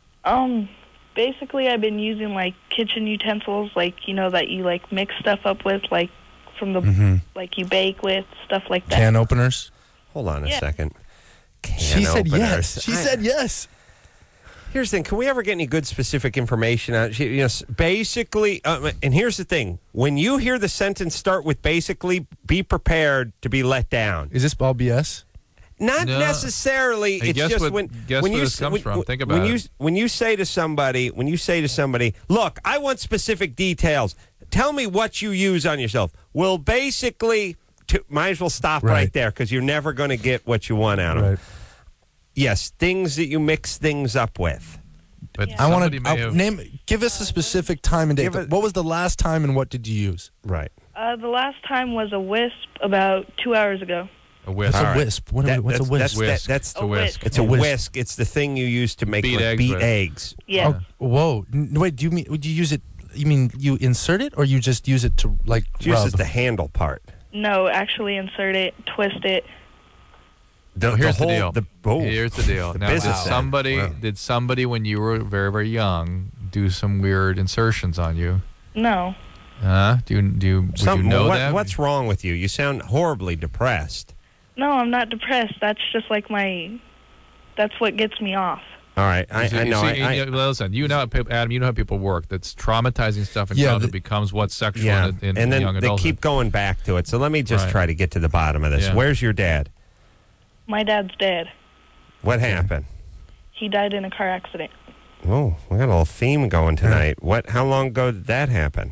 Basically, I've been using, like, kitchen utensils, like, you know, that you, like, mix stuff up with, like, from the, like, you bake with, stuff like that. Can openers. Hold on a Yeah. second. She said openers. yes. She said yes. Here's the thing. Can we ever get any good specific information on it? You know, basically, and here's the thing. When you hear the sentence start with basically, be prepared to be let down. Is this all BS? Not No. necessarily. Hey, it's guess just what- when guess when where you this comes from. Think about it. when you say to somebody, look, I want specific details. Tell me what you use on yourself. Well, basically, might as well stop right, Right. there, because you're never going to get what you want out of it. Yes, things that you mix things up with. But Yeah. I want somebody may have. give us a specific time and date. Give it- What was the last time and what did you use? Right. The last time was a wisp about 2 hours ago. A whisk. What's All a right. wisp? What's a That's- wisp? Whisk. That's a whisk. It's A a whisk. whisk. It's the thing you use to make Beat eggs beat with. eggs. Yeah. Whoa. Wait, do you use it? You mean you insert it or you just use it to like Juice rub? is the handle part. No, actually insert it, twist it. Here's the deal. Oh, Here's the deal. the Now, did business end. somebody, Wow. did somebody when you were very, very young do some weird insertions on you? No. Would you know that? What's wrong with you? You sound horribly depressed. No, I'm not depressed. That's just like that's what gets me off. All right, I know. Listen, Adam, you know how people work. That's traumatizing stuff in Yeah, childhood becomes what's sexual Yeah, in and then young they adulthood. keep going back to it. So let me just Right. try to get to the bottom of this. Yeah. Where's your dad? My dad's dead. What happened? He died in a car accident. Oh, we got a little theme going tonight. How long ago did that happen?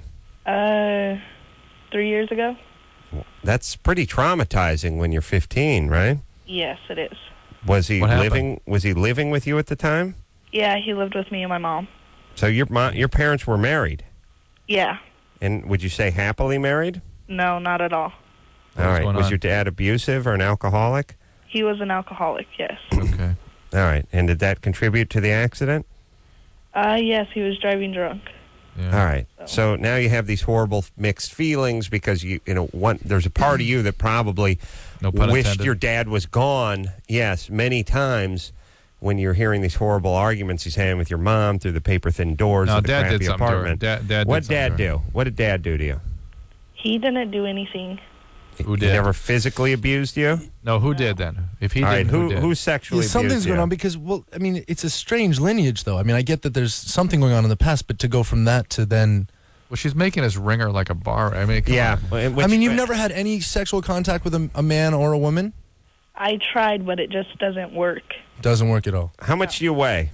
3 years ago? That's pretty traumatizing when you're 15, right? Yes, it is. Was he What happened? living? Was he living with you at the time? Yeah, he lived with me and my mom. So your parents were married, Yeah. and would you say happily married? No, not at all. What All was right. going Was on? your dad abusive or an alcoholic? He was an alcoholic, yes. Okay. All right. And did that contribute to the accident? Yes, he was driving drunk. Yeah. All right. So now you have these horrible mixed feelings because there's a part of you that probably No pun wished intended. your dad was gone. Yes, many times when you're hearing these horrible arguments he's having with your mom through the paper thin doors No, of the Dad did crappy something to her. apartment. Dad What did something dad to her. do? What did dad do to you? He didn't do anything. Who He did? never physically abused you? No, who did then? If he All right. didn't, who did? Who sexually Yeah, something's abused going you? on because, well, I mean, it's a strange lineage, though. I mean, I get that there's something going on in the past, but to go from that to then, Well, she's making us ring her like a bar. I mean, come Yeah. on. I mean, you've never had any sexual contact with a man or a woman? I tried, but it just doesn't work. Doesn't work at all. How much do you weigh?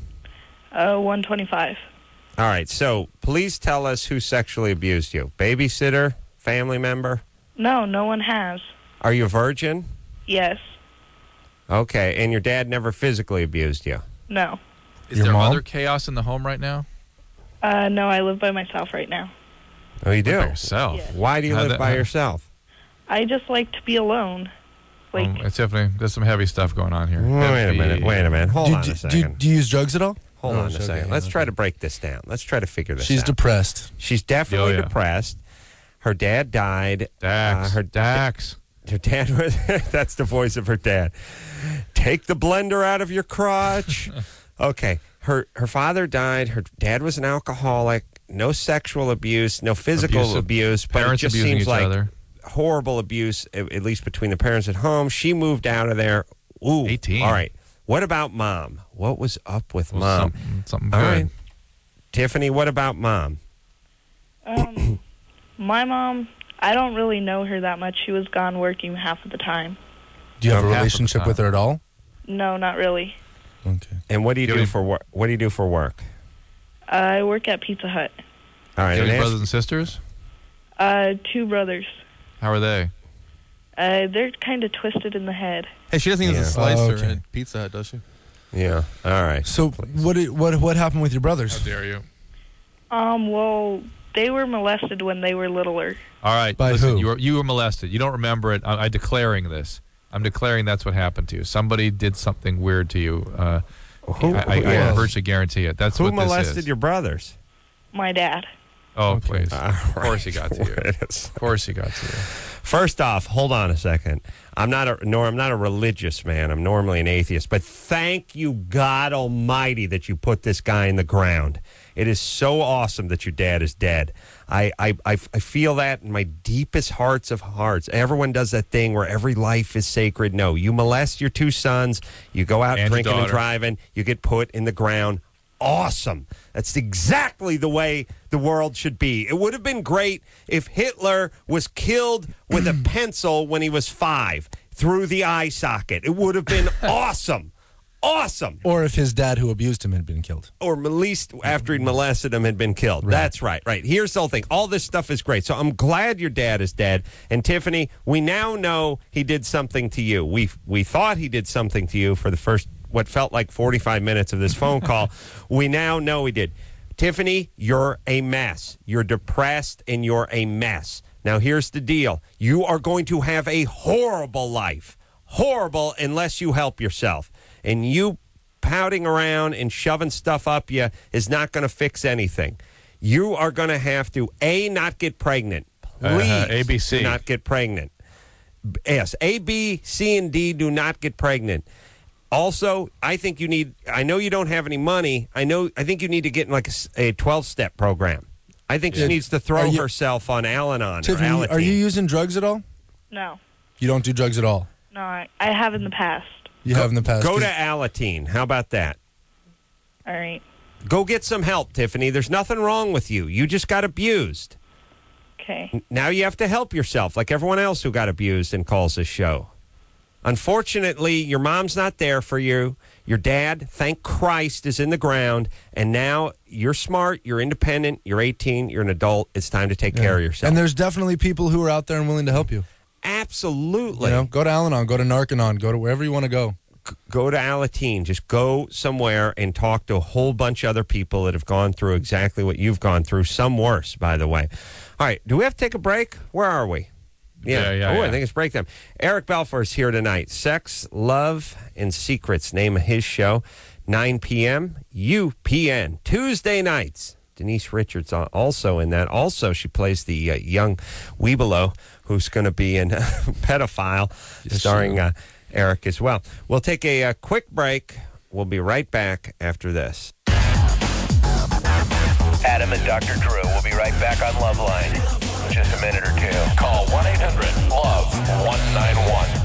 125. All right. So please tell us who sexually abused you. Babysitter? Family member? No, no one has. Are you a virgin? Yes. Okay. And your dad never physically abused you? No. Is Your there mom? other chaos in the home right now? No, I live by myself right now. Oh, you do? By yourself. Yes. Why do you How'd live that- by how- yourself? I just like to be alone. Like, It's definitely, there's some heavy stuff going on here. Wait a minute. Hold on a do, second. do you use drugs at all? Hold Oh, on a okay, second. Let's try to break this down. Let's try to figure this She's out. depressed. She's definitely Oh, yeah. depressed. Her dad died. Dax. Her Dax. Her dad was. That's the voice of her dad. Take the blender out of your crotch. Okay. Her father died. Her dad was an alcoholic. No sexual abuse. No physical Abusive abuse. But it parents just abusing seems each like other. horrible abuse, at least between the parents at home. She moved out of there. Ooh. 18. All right. What about mom? What was up with Well, mom? something All good. right. Tiffany, what about mom? my mom, I don't really know her that much. She was gone working half of the time. Do you have a Half of the relationship time. with her at all? No, not really. Okay. And what do you Do do you- for work? What do you do for work? I work at Pizza Hut. All right. Do you have and any ask- brothers and sisters? 2 brothers. How are they? They're kind of twisted in the head. Hey, she doesn't use Yeah. a slicer okay. at Pizza Hut, does she? Yeah. All right. So what happened with your brothers? How dare you? Well, they were molested when they were littler. All right. By listen, who? You were molested. You don't remember it. I'm declaring this. I'm declaring that's what happened to you. Somebody did something weird to you. I yeah. virtually guarantee it. That's Who what this molested is. your brothers? My dad. Oh, please. Of course he got to you. Of course he got to you. First off, hold on a second. I'm not a religious man. I'm normally an atheist. But thank you, God Almighty, that you put this guy in the ground. It is so awesome that your dad is dead. I feel that in my deepest hearts of hearts. Everyone does that thing where every life is sacred. No, you molest your 2 sons, you go out And your drinking and daughter. driving, you get put in the ground. Awesome. That's exactly the way the world should be. It would have been great if Hitler was killed with a pencil when he was 5 through the eye socket. It would have been awesome. Awesome. Or if his dad who abused him had been killed. Or at least after he'd molested him had been killed. That's right. Here's the whole thing. All this stuff is great. So I'm glad your dad is dead. And Tiffany, we now know he did something to you. We thought he did something to you for the first what felt like 45 minutes of this phone call. We now know we did. Tiffany, you're a mess. You're depressed and you're a mess. Now, here's the deal. You are going to have a horrible life. Horrible unless you help yourself. And you pouting around and shoving stuff up you is not going to fix anything. You are going to have to, A, not get pregnant. Please ABC. do not get pregnant. Yes, A, B, C, and D do not get pregnant. Also, I think you need, I know you don't have any money. I think you need to get in like a 12-step program. I think she needs to throw herself on Al-Anon. Tiffany, or Alateen. are you using drugs at all? No. You don't do drugs at all? No, I have in the past. You have in the past? Go to Alateen. How about that? All right. Go get some help, Tiffany. There's nothing wrong with you. You just got abused. Okay. Now you have to help yourself like everyone else who got abused and calls this show. Unfortunately, your mom's not there for you. Your dad, thank Christ, is in the ground. And now you're smart, you're independent, you're 18, you're an adult. It's time to take care of yourself. And there's definitely people who are out there and willing to help you. Absolutely. You know, go to Al-Anon, go to Narcanon, go to wherever you want to go. Go to Alateen. Just go somewhere and talk to a whole bunch of other people that have gone through exactly what you've gone through. Some worse, by the way. All right. Do we have to take a break? Where are we? Yeah. I think it's break time. Eric Balfour is here tonight. Sex, Love, and Secrets, name of his show. 9 p.m. UPN. Tuesday nights. Denise Richards also in that. Also, she plays the young Weebelo, who's going to be in Pedophile, starring Eric as well. We'll take a quick break. We'll be right back after this. Adam and Dr. Drew will be right back on Loveline in just a minute or two. Call 1-800-LOVE-191.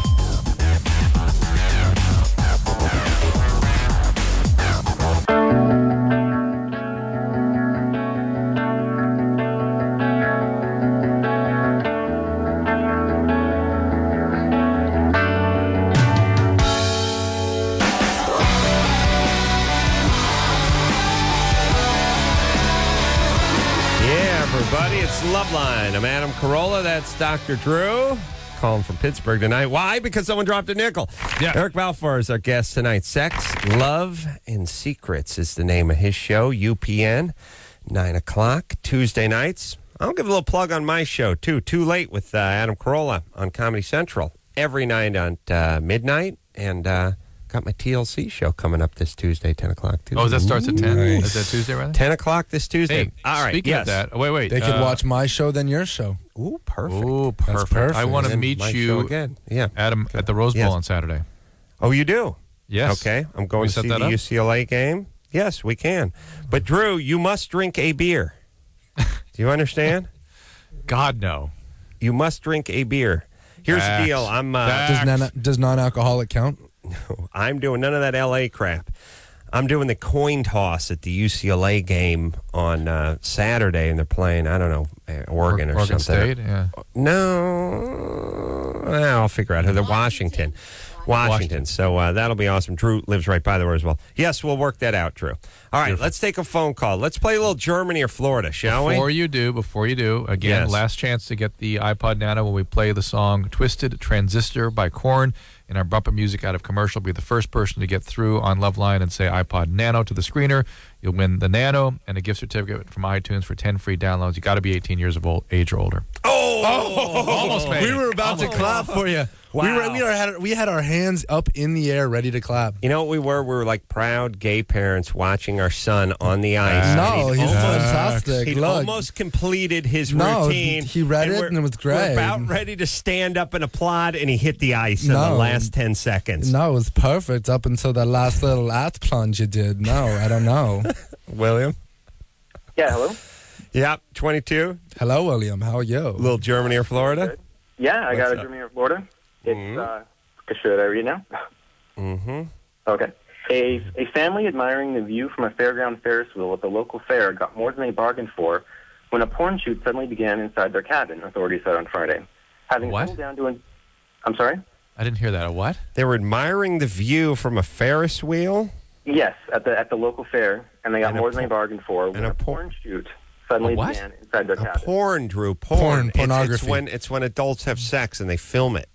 Everybody, it's Loveline. I'm Adam Carolla. That's Dr. Drew. Calling from Pittsburgh tonight. Why? Because someone dropped a nickel. Yeah. Eric Balfour is our guest tonight. Sex, Love, and Secrets is the name of his show. UPN, 9 o'clock, Tuesday nights. I'll give a little plug on my show, too. Too Late with Adam Carolla on Comedy Central. Every night on midnight. And got my TLC show coming up this Tuesday, 10 o'clock. Tuesday. Oh, that starts at 10? Nice. Is that Tuesday, rather? 10 o'clock this Tuesday. Hey, all right. speaking of that, wait. They could watch my show, then your show. Ooh, perfect. Ooh, perfect. perfect. I want to And meet my show you, again. Yeah. Adam, at the Rose Bowl Yes. on Saturday. Oh, you do? Yes. Okay. I'm going we to set see that the up? UCLA game. Yes, we can. But, Drew, you must drink a beer. Do you understand? God, no. You must drink a beer. Here's the deal. Does non-alcoholic count? I'm doing none of that L.A. crap. I'm doing the coin toss at the UCLA game on Saturday, and they're playing, I don't know, Oregon or Oregon something. State, yeah. No, I'll figure out who they're. Washington. So that'll be awesome. Drew lives right by there as well. Yes, we'll work that out, Drew. All right, let's take a phone call. Let's play a little Germany or Florida, shall we? Before you do, again, Yes. last chance to get the iPod Nano when we play the song Twisted Transistor by Korn in our bumper music out of commercial. Be the first person to get through on Loveline and say iPod Nano to the screener. You'll win the Nano and a gift certificate from iTunes for 10 free downloads. You got to be 18 years of age or older. Almost made We it. were about to clap for you. Wow. We had our hands up in the air, ready to clap. You know what we were? We were like proud gay parents watching our son on the ice. No, he's fantastic. He'd Look, almost completed his No, routine. he read it we're- and it was great. We're about ready to stand up and applaud, and he hit the ice in the No. last 10 seconds. no, it was perfect up until that last little ass plunge you did. No, I don't know. William? Yeah, hello? Yep, 22. Hello, William. How are you? Little Germany or Florida? Yeah, I got What's a up? Germany or Florida. It's, should I read now? Mm-hmm. Okay. A family admiring the view from a fairground Ferris wheel at the local fair got more than they bargained for when a porn shoot suddenly began inside their cabin, authorities said on Friday. Having What? settled down to an... I'm sorry? I didn't hear that. A what? They were admiring the view from a Ferris wheel? Yes, at the local fair, and they got And a more than they bargained for when a a porn shoot suddenly A what? began inside their cabin. Porn, Drew. Porn. Pornography. It's when adults have sex and they film it.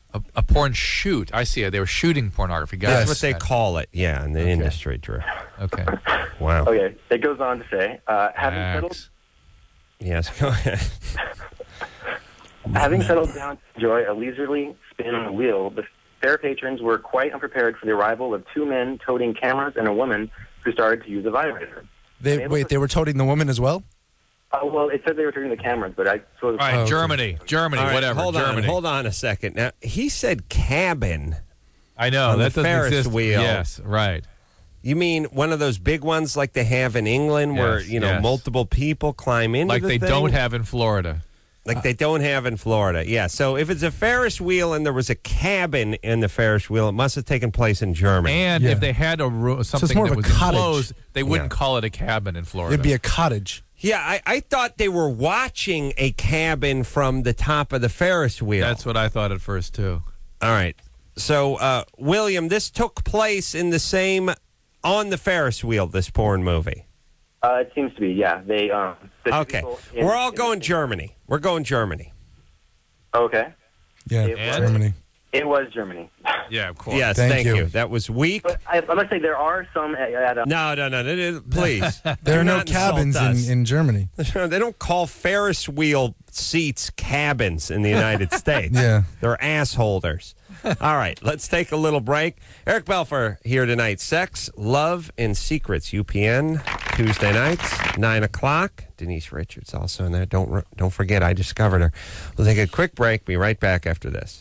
A porn shoot. I see it. They were shooting pornography. Guys, That's what they call it, yeah, in the industry, Drew. Okay. Wow. Okay, it goes on to say, having settled Yes, go ahead. Having settled down to enjoy a leisurely spin on the wheel, the fair patrons were quite unprepared for the arrival of two men toting cameras and a woman who started to use a vibrator. They were toting the woman as well? Well, it said they were toting the cameras, but I suppose... All right, Germany, All right, whatever. Germany. Hold on a second. Now, he said cabin. I know. On That the doesn't Ferris exist. wheel. Yes, right. You mean one of those big ones like they have in England where, Yes, you know, yes. multiple people climb into Like the they thing? don't have in Florida. Like they don't have in Florida. Yeah, so if it's a Ferris wheel and there was a cabin in the Ferris wheel, it must have taken place in Germany. And Yeah. if they had something more that of a was cottage. enclosed, they wouldn't Yeah. call it a cabin in Florida. It'd be a cottage. Yeah, I thought they were watching a cabin from the top of the Ferris wheel. That's what I thought at first, too. All right. So, William, this took place in the same, on the Ferris wheel, this porn movie. It seems to be, yeah. They, the Okay. people We're all going Germany. We're going Germany. Okay. Yeah, And? Germany. It was Germany. Yeah, of course. Yes, Thank thank you. you. That was weak. But I must say, there are some at No, please. There Do are no not insult cabins us. in Germany. They don't call Ferris wheel seats cabins in the United States. Yeah. They're ass holders. All right, let's take a little break. Eric Belfer here tonight. Sex, Love, and Secrets, UPN, Tuesday nights, 9 o'clock. Denise Richards also in there. Don't forget, I discovered her. We'll take a quick break. Be right back after this.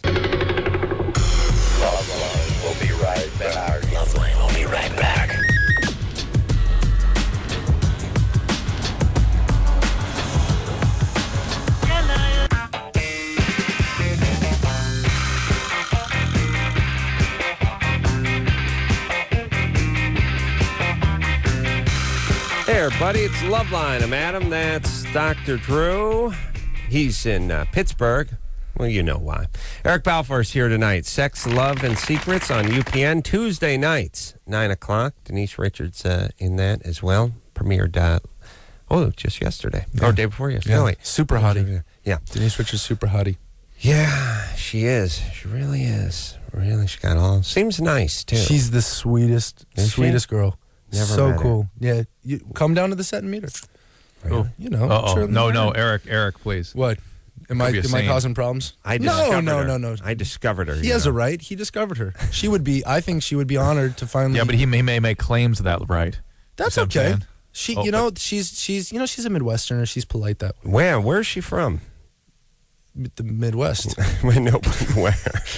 We'll be right back. Loveline will be right back. Hey, everybody, it's Loveline. I'm Adam. That's Dr. Drew. He's in Pittsburgh. Well, you know why. Eric Balfour is here tonight. Sex, Love, and Secrets on UPN Tuesday nights, 9 o'clock. Denise Richards in that as well. Premiered, just yesterday. Or day before yesterday. Yeah. No, wait. Super hottie. Yeah. Denise Richards, super hottie. Yeah, she is. She really is. Really, she got all... Seems nice, too. She's the sweetest girl. Never so met her. cool. Yeah, you come down to the set and meet her. Cool. You know. Uh-oh. sure, No, Eric, please. What? Am Could be a I scene. causing problems? I discovered no, her. no, no. I discovered her. He you has know. a right. He discovered her. She would be. I think she would be honored to finally. Yeah, but he may make claims of that right. That's You know what I'm okay. saying? She, Oh, you know, she's she's a Midwesterner. She's polite that way. Where's she from? The Midwest. Wait, no, where?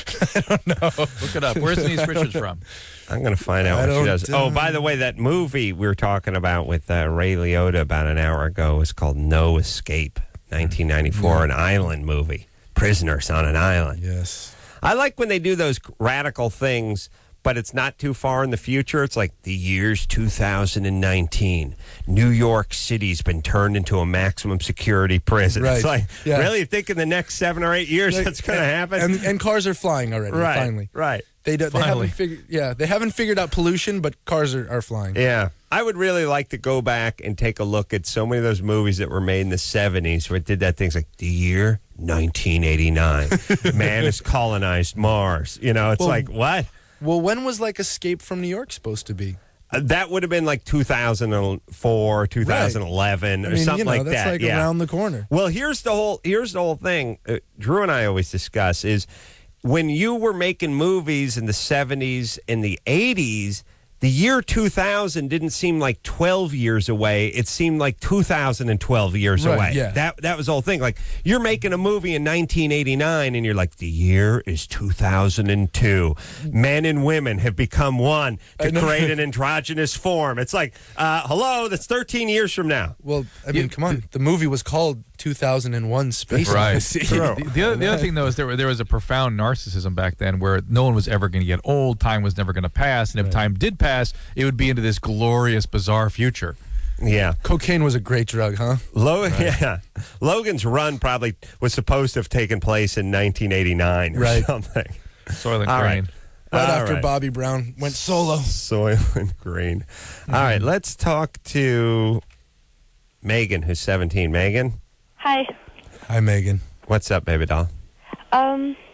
Look it up. Where's Denise Richards from? I'm going to find out I what she don't, does. Oh, by the way, that movie we were talking about with Ray Liotta about an hour ago is called No Escape, 1994, an island movie. Prisoners on an island. Yes. I like when they do those radical things, but it's not too far in the future. It's like the year's 2019. New York City's been turned into a maximum security prison. Right. It's like, Yeah. really? You think in the next 7 or 8 years that's going to happen? And cars are flying already. right. Finally. Right. They Finally. haven't figured. Yeah, they haven't figured out pollution, but cars are flying. Yeah. I would really like to go back and take a look at so many of those movies that were made in the 70s where it did that things like the year 1989. Man has colonized Mars. You know, it's Well, like, what? Well, when was like Escape from New York supposed to be? That would have been like 2004, 2011, I or mean, something that's like that. like yeah. around the corner. Well, here's the whole thing. Drew and I always discuss is when you were making movies in the 70s and the 80s, the year 2000 didn't seem like 12 years away. It seemed like 2012 years Right, away. yeah. That was the whole thing. Like, you're making a movie in 1989, and you're like, the year is 2002. Men and women have become one to create an androgynous form. It's like, hello, that's 13 years from now. Well, I mean, come on. The movie was called 2001: Space Right. Odyssey. The other thing, though, is there was a profound narcissism back then where no one was ever going to get old. Time was never going to pass. And if time did pass, it would be into this glorious, bizarre future. Yeah. Cocaine was a great drug, huh? Yeah. Logan's Run probably was supposed to have taken place in 1989 or Right. something. Soylent All Green. right. Right All after right. Bobby Brown went solo. Soylent Green. All right, let's talk to Megan, who's 17. Megan, Hi. Hi, Megan. what's up, baby doll?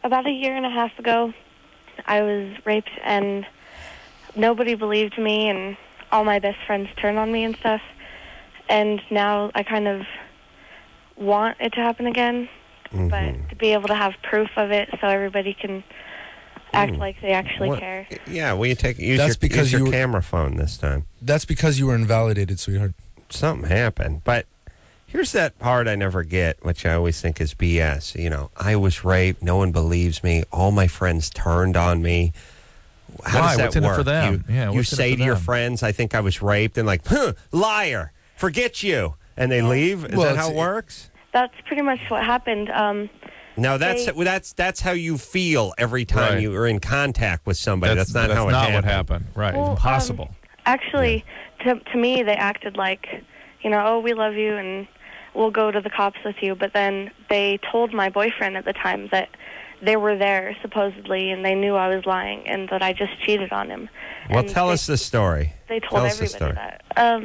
About a year and a half ago, I was raped, and nobody believed me, and all my best friends turned on me and stuff. And now I kind of want it to happen again, but to be able to have proof of it so everybody can act like they actually care. Yeah, will you use your camera phone this time? That's because you were invalidated, sweetheart. Something happened. But here's that part I never get, which I always think is BS. You know, I was raped. No one believes me. All my friends turned on me. How does that What's in work? it for them? You say to your friends, I think I was raped, and like, liar, forget you. And they leave? Is that how it works? That's pretty much what happened. No, that's how you feel every time you are in contact with somebody. That's not how it happened. What happened. Right. Well, it's impossible. Actually, to me, they acted like, oh, we love you and we'll go to the cops with you. But then they told my boyfriend at the time that they were there, supposedly, and they knew I was lying and that I just cheated on him. Well, tell us the story. They told everybody that.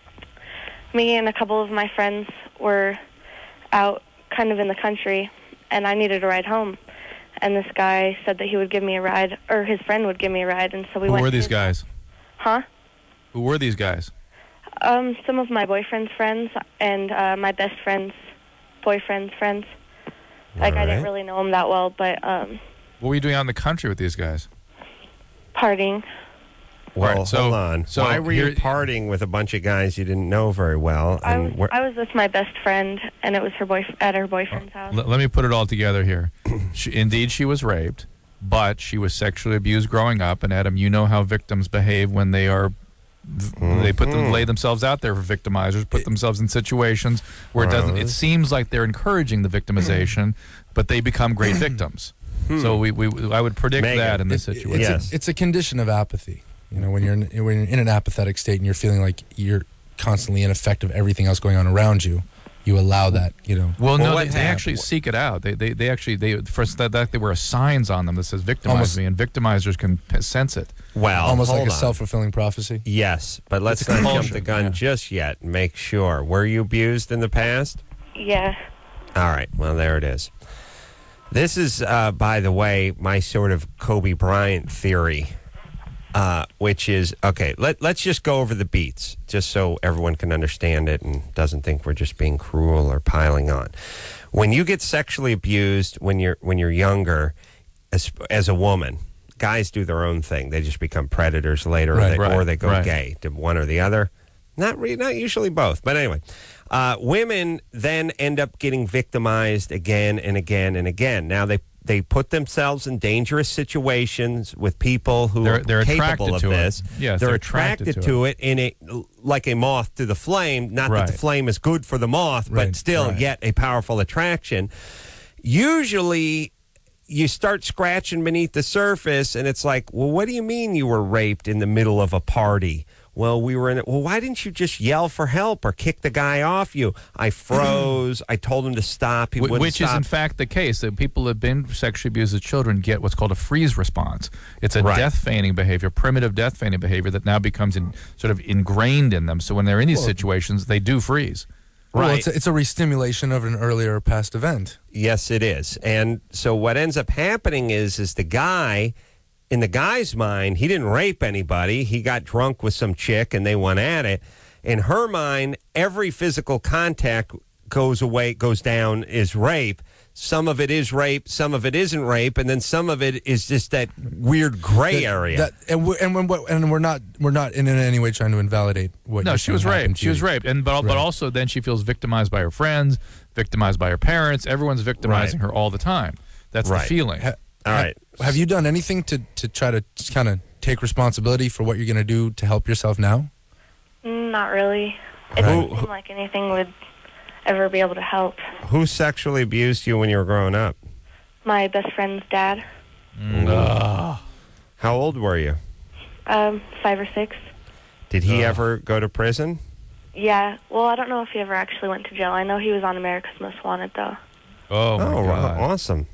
Me and a couple of my friends were out kind of in the country, and I needed a ride home. And this guy said that he would give me a ride, or his friend would give me a ride, and so we went. Who were these guys? Huh? Who were these guys? Some of my boyfriend's friends and my best friend's boyfriend's friends. Like, I didn't really know him that well, but... What were you doing out in the country with these guys? Partying. Well, hold on. So why were you partying with a bunch of guys you didn't know very well? I was with my best friend, and it was at her boyfriend's house. Let me put it all together here. Indeed, she was raped, but she was sexually abused growing up. And Adam, you know how victims behave when they are... They lay themselves out there for victimizers, put themselves in situations where it seems like they're encouraging the victimization, but they become great victims. So I would predict that in this situation. It's a condition of apathy. When you're in an apathetic state and you're feeling like you're constantly ineffective, everything else going on around you, you allow that. Well, no, they actually seek it out. They actually first that there were signs on them that says "victimize me," and victimizers can sense it. Well, almost like a self-fulfilling prophecy. Yes, but let's not jump the gun just yet. Make sure. Were you abused in the past? Yeah. All right. Well, there it is. This is, by the way, my sort of Kobe Bryant theory, which is, okay, let's just go over the beats, just so everyone can understand it and doesn't think we're just being cruel or piling on. When you get sexually abused when you're younger, as a woman, guys do their own thing. They just become predators later, or they go gay, to one or the other. Not usually both, but anyway. Women then end up getting victimized again and again and again. Now they put themselves in dangerous situations with people who they're are capable of this. Yes, they're attracted to it like a moth to the flame. Not that the flame is good for the moth, but still yet a powerful attraction. Usually you start scratching beneath the surface, and it's like, well, what do you mean you were raped in the middle of a party? Well, we were in it. Well, why didn't you just yell for help or kick the guy off you? I froze. I told him to stop. He wouldn't Which stop. is, in fact, the case. That people who have been sexually abused as children get what's called a freeze response. It's a death feigning behavior, primitive death feigning behavior that now becomes sort of ingrained in them. So when they're in these situations, they do freeze. Well, it's a re-stimulation of an earlier past event. Yes, it is. And so what ends up happening is the guy... In the guy's mind, he didn't rape anybody. He got drunk with some chick and they went at it. In her mind, every physical contact goes down is rape. Some of it is rape, some of it isn't rape, and then some of it is just that weird gray area. We're not in any way trying to invalidate what. No, she was raped. She was raped, but also then she feels victimized by her friends, victimized by her parents. Everyone's victimizing her all the time. That's the feeling. All right. Have you done anything to try to kind of take responsibility for what you're going to do to help yourself now? Not really. It doesn't seem like anything would ever be able to help. Who sexually abused you when you were growing up? My best friend's dad. How old were you? 5 or 6. Did he ever go to prison? Yeah. Well, I don't know if he ever actually went to jail. I know he was on America's Most Wanted, though. Oh, my God. Awesome.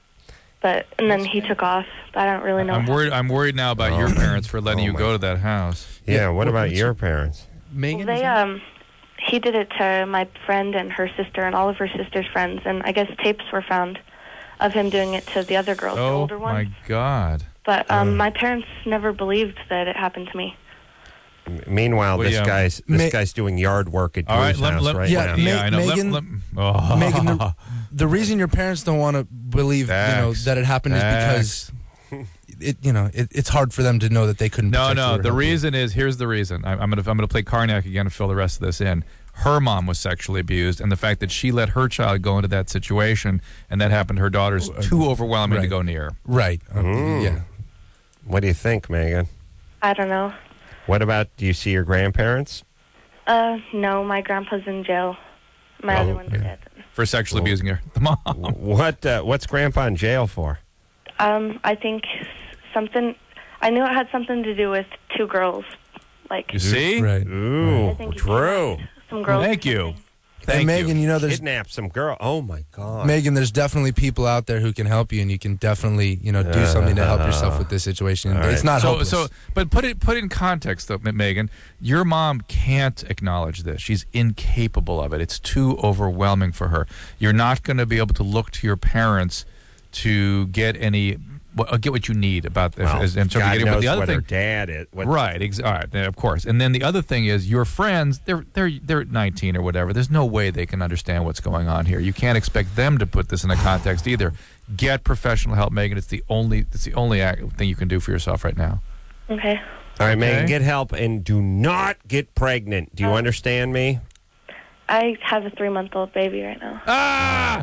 And then he took off. I don't really know. I'm worried now about your parents for letting you go to that house. Yeah. What about your parents? Megan? He did it to my friend and her sister and all of her sister's friends, and I guess tapes were found of him doing it to the other girls, the Oh older ones. my God. But my parents never believed that it happened to me. Meanwhile, Well, this yeah. guy's doing yard work at All right, Drew's house right yeah, now. I know. Megan- oh. Megan, the reason your parents don't want to believe Facts. that it happened is because it's hard for them to know that they couldn't. No, protect you no. or The help you. reason is, here's the reason. I'm gonna play Karnak again and fill the rest of this in. Her mom was sexually abused, and the fact that she let her child go into that situation and that happened to her daughter's too overwhelming to Right. go near. Right. Yeah. What do you think, Megan? I don't know. What about, do you see your grandparents? No, my grandpa's in jail. My other one's dead. For sexually abusing her, the mom. What's Grandpa in jail for? I think something. I knew it had something to do with two girls. Like, You see? Right. Ooh, I think he Drew. kidnapped some girls. Thank or you. something. Thank and Megan, you. there's Kidnap some girl. Oh my God. Megan, there's definitely people out there who can help you, and you can definitely, do something to help yourself with this situation. All right. It's not hopeless. But put it in context, though, Megan. Your mom can't acknowledge this. She's incapable of it. It's too overwhelming for her. You're not going to be able to look to your parents to get what you need about this. Well, in terms of God getting, knows but the other what thing, her dad is. What- right? All right, of course. And then the other thing is, your friends, they're 19 or whatever. There's no way they can understand what's going on here. You can't expect them to put this in a context either. Get professional help, Megan. It's the only thing you can do for yourself right now. Okay. All right, Megan, Okay. get help and do not get pregnant. Do you understand me? I have a 3-month-old baby right now. Ah!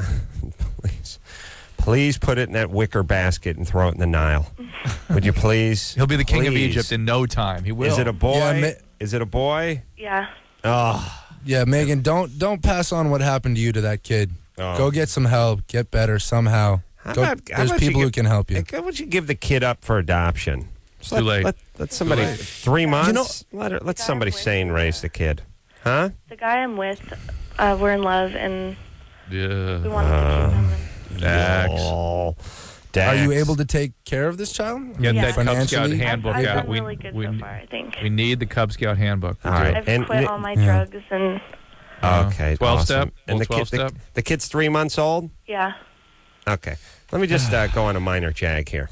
Please put it in that wicker basket and throw it in the Nile. Would you please? He'll be the king of Please. Egypt in no time. He will. Is it a boy? Yeah, Is it a boy? Yeah. Oh, yeah, Megan, don't pass on what happened to you to that kid. Oh. Go get some help. Get better somehow. There's people who can help you. How would you give the kid up for adoption? Just Too late. Let somebody 3 months. Let somebody sane raise the kid, huh? The guy I'm with, we're in love, and we Yeah. want to keep him. Dax. Oh, Are you able to take care of this child? Get Yeah. that Cub Scout Financially? handbook I've out. been really good so far, I think. We need the Cub Scout handbook. We All do. right. I've And- quit all my drugs, and Okay, 12 awesome. step? And the 12 kid, step? the kid's 3 months old. yeah. Okay, let me just go on a minor jag here.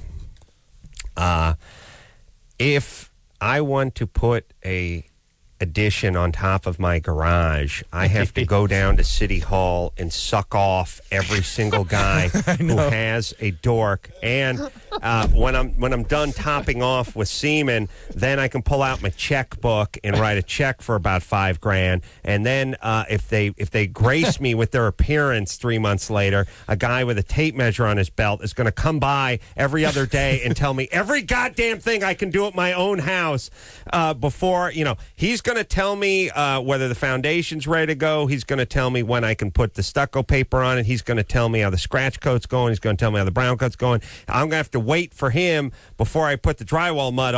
If I want to put a addition on top of my garage, I have to go down to City Hall and suck off every single guy who has a dork. And when I'm done topping off with semen, then I can pull out my checkbook and write a check for about $5,000. And then if they grace me with their appearance 3 months later, a guy with a tape measure on his belt is going to come by every other day and tell me every goddamn thing I can do at my own house before, he's going to tell me whether the foundation's ready to go. He's going to tell me when I can put the stucco paper on it. He's going to tell me how the scratch coat's going. He's going to tell me how the brown coat's going. I'm going to have to wait for him before I put the drywall mud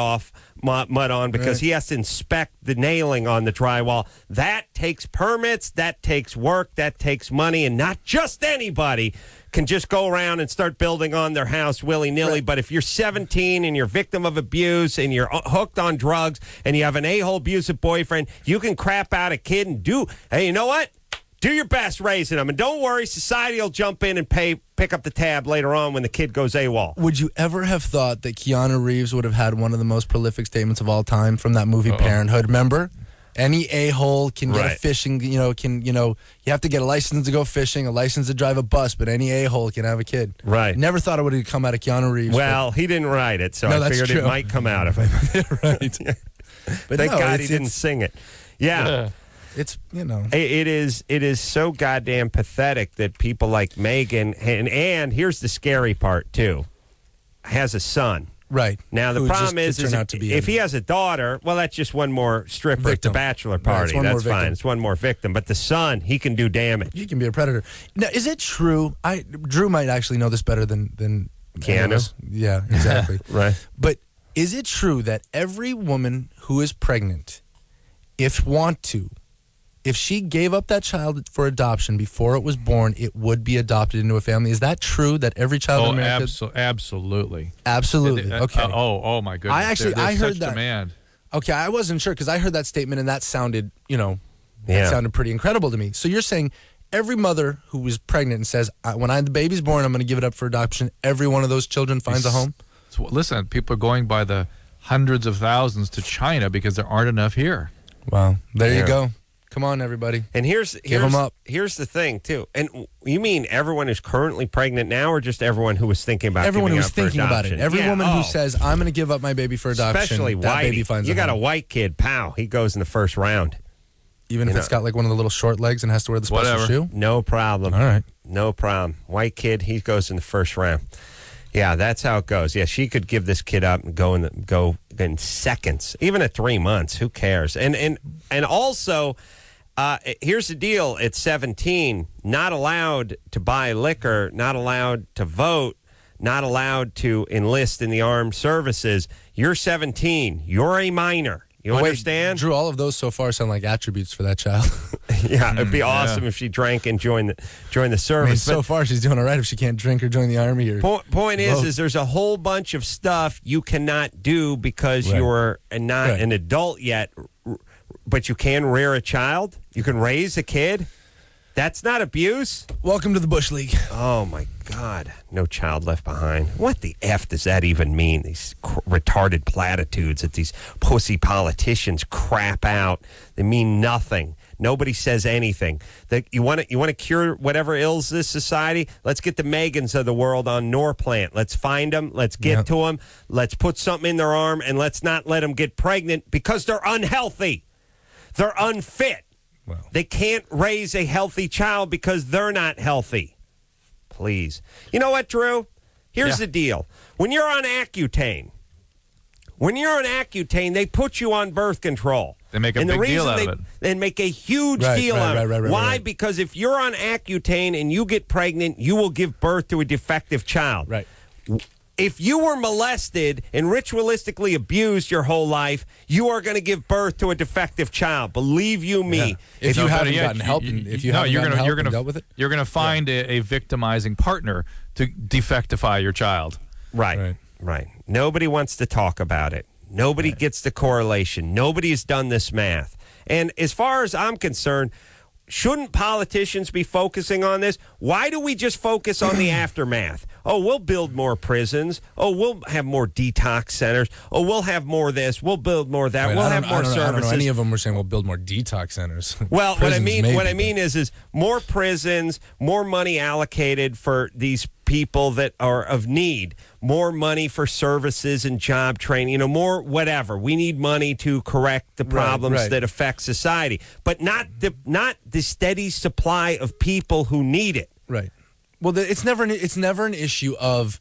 on because he has to inspect the nailing on the drywall. That takes permits. That takes work. That takes money. And not just anybody can just go around and start building on their house willy-nilly. Right. But if you're 17 and you're a victim of abuse and you're hooked on drugs and you have an a-hole abusive boyfriend, you can crap out a kid and hey, you know what? Do your best raising them. And don't worry, society will jump in and pick up the tab later on when the kid goes AWOL. Would you ever have thought that Keanu Reeves would have had one of the most prolific statements of all time from that movie Parenthood? Remember? Any a-hole can get a fishing, you have to get a license to go fishing, a license to drive a bus, but any a-hole can have a kid. Right. Never thought it would have come out of Keanu Reeves. Well, he didn't write it, so No, I that's figured true. it might come out of him. Right. But Thank no, God he it's- didn't sing it. Yeah. It's, It is so goddamn pathetic that people like Megan, and here's the scary part, too, has a son. right. Now, the Who problem just is turned out to be if a he has a daughter, well, that's just one more stripper at the victim. bachelor Right, party. it's one more That's fine. victim. It's one more victim. But the son, he can do damage. He can be a predator. Now, is it true? Drew might actually know this better than Keanu? any of us. Yeah, exactly. Right. But is it true that every woman who is pregnant, if she gave up that child for adoption before it was born, it would be adopted into a family? Is that true that every child in America? Absolutely. Absolutely. Okay. Oh my goodness. I There's heard such that. demand. Okay, I wasn't sure because I heard that statement and that sounded, Yeah. it sounded pretty incredible to me. So you're saying every mother who was pregnant and says, when the baby's born, I'm going to give it up for adoption, every one of those children finds a home? So, listen, people are going by the hundreds of thousands to China because there aren't enough here. Wow. There you go. Come on, everybody. And here's them up. Here's the thing, too. And you mean everyone who's currently pregnant now, or just everyone who was thinking about everyone giving who's up for thinking about it? adoption? Every Yeah, woman who says, I'm going to give up my baby for adoption, especially that baby Whitey. finds You a got home. a white kid, pow, he goes in the first round. Even if it's got like one of the little short legs and has to wear the special Whatever. shoe? No problem. All right. No problem. White kid, he goes in the first round. Yeah, that's how it goes. Yeah, she could give this kid up and go in seconds, even at 3 months. Who cares? And also, here's the deal: at 17, not allowed to buy liquor, not allowed to vote, not allowed to enlist in the armed services. You're 17. You're a minor. You understand? Drew, all of those so far sound like attributes for that child. Yeah, it'd be awesome if she drank and joined the service. I mean, But so far she's doing all right if she can't drink or join the army or point vote. is there's a whole bunch of stuff you cannot do because Right. you're not Right. an adult yet, but you can rear a child. You can raise a kid. That's not abuse. Welcome to the Bush League. Oh, my God. No child left behind. What the F does that even mean? These retarded platitudes that these pussy politicians crap out. They mean nothing. Nobody says anything. You want to cure whatever ails this society? Let's get the Megans of the world on Norplant. Let's find them. Let's get to them. Let's put something in their arm, and let's not let them get pregnant because they're unhealthy. They're unfit. Well. They can't raise a healthy child because they're not healthy. Please. You know what, Drew? Here's the deal. When you're on Accutane, they put you on birth control. They make a big deal out of it. They make a huge deal out of it. Why? Right. Because if you're on Accutane and you get pregnant, you will give birth to a defective child. Right. If you were molested and ritualistically abused your whole life, you are going to give birth to a defective child. Believe you me. Yeah. If you No, haven't better yet, gotten help, if you no, haven't you're gotten gonna- help you're and gonna- dealt with it, You're going to find a victimizing partner to defectify your child. Right. Nobody wants to talk about it. Nobody gets the correlation. Nobody has done this math. And as far as I'm concerned, shouldn't politicians be focusing on this? Why do we just focus on the aftermath? Oh, we'll build more prisons. Oh, we'll have more detox centers. Oh, we'll have more of this. We'll build more of that. Right, we'll I have don't- more I don't know services. any of them were saying we'll build more detox centers. Well, what I Prisons, mean is more prisons, more money allocated for these people that are of need, more money for services and job training, more whatever. We need money to correct the problems that affect society, but not the steady supply of people who need it. Right. Well, it's never an issue of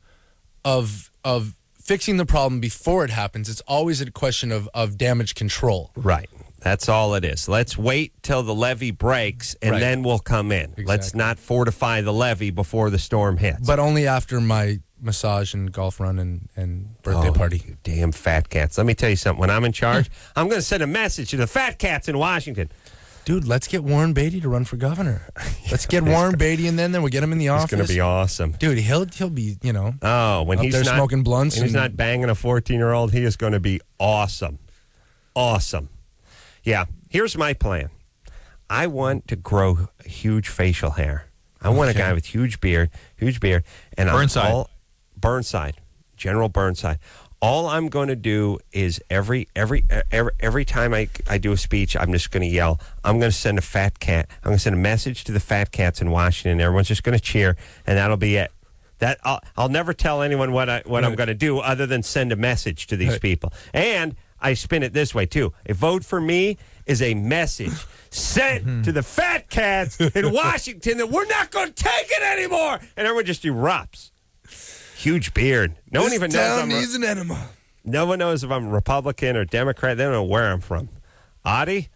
fixing the problem before it happens. It's always a question of damage control. Right. That's all it is. Let's wait till the levee breaks, and then we'll come in. Exactly. Let's not fortify the levee before the storm hits. But only after my massage and golf run and birthday party. You damn fat cats. Let me tell you something. When I'm in charge, I'm going to send a message to the fat cats in Washington. Dude, let's get Warren Beatty to run for governor. Let's get Warren Beatty in then we'll get him in the office. It's going to be awesome. Dude, he'll be, Oh, when up he's there not smoking blunts when he's and- not banging a 14-year-old, he is going to be awesome. Awesome. Yeah, here's my plan. I want to grow huge facial hair. I want a guy with huge beard, and Burnside. Burnside, General Burnside. All I'm going to do is every time I do a speech, I'm just going to yell. I'm going to send a fat cat. I'm going to send a message to the fat cats in Washington. Everyone's just going to cheer, and that'll be it. That I'll never tell anyone what I'm going to do other than send a message to these people. And I spin it this way too. A vote for me is a message sent to the fat cats in Washington that we're not going to take it anymore, and everyone just erupts. Huge beard. No one even knows I'm needs an enema. No one knows if I'm Republican or Democrat. They don't know where I'm from. Odie?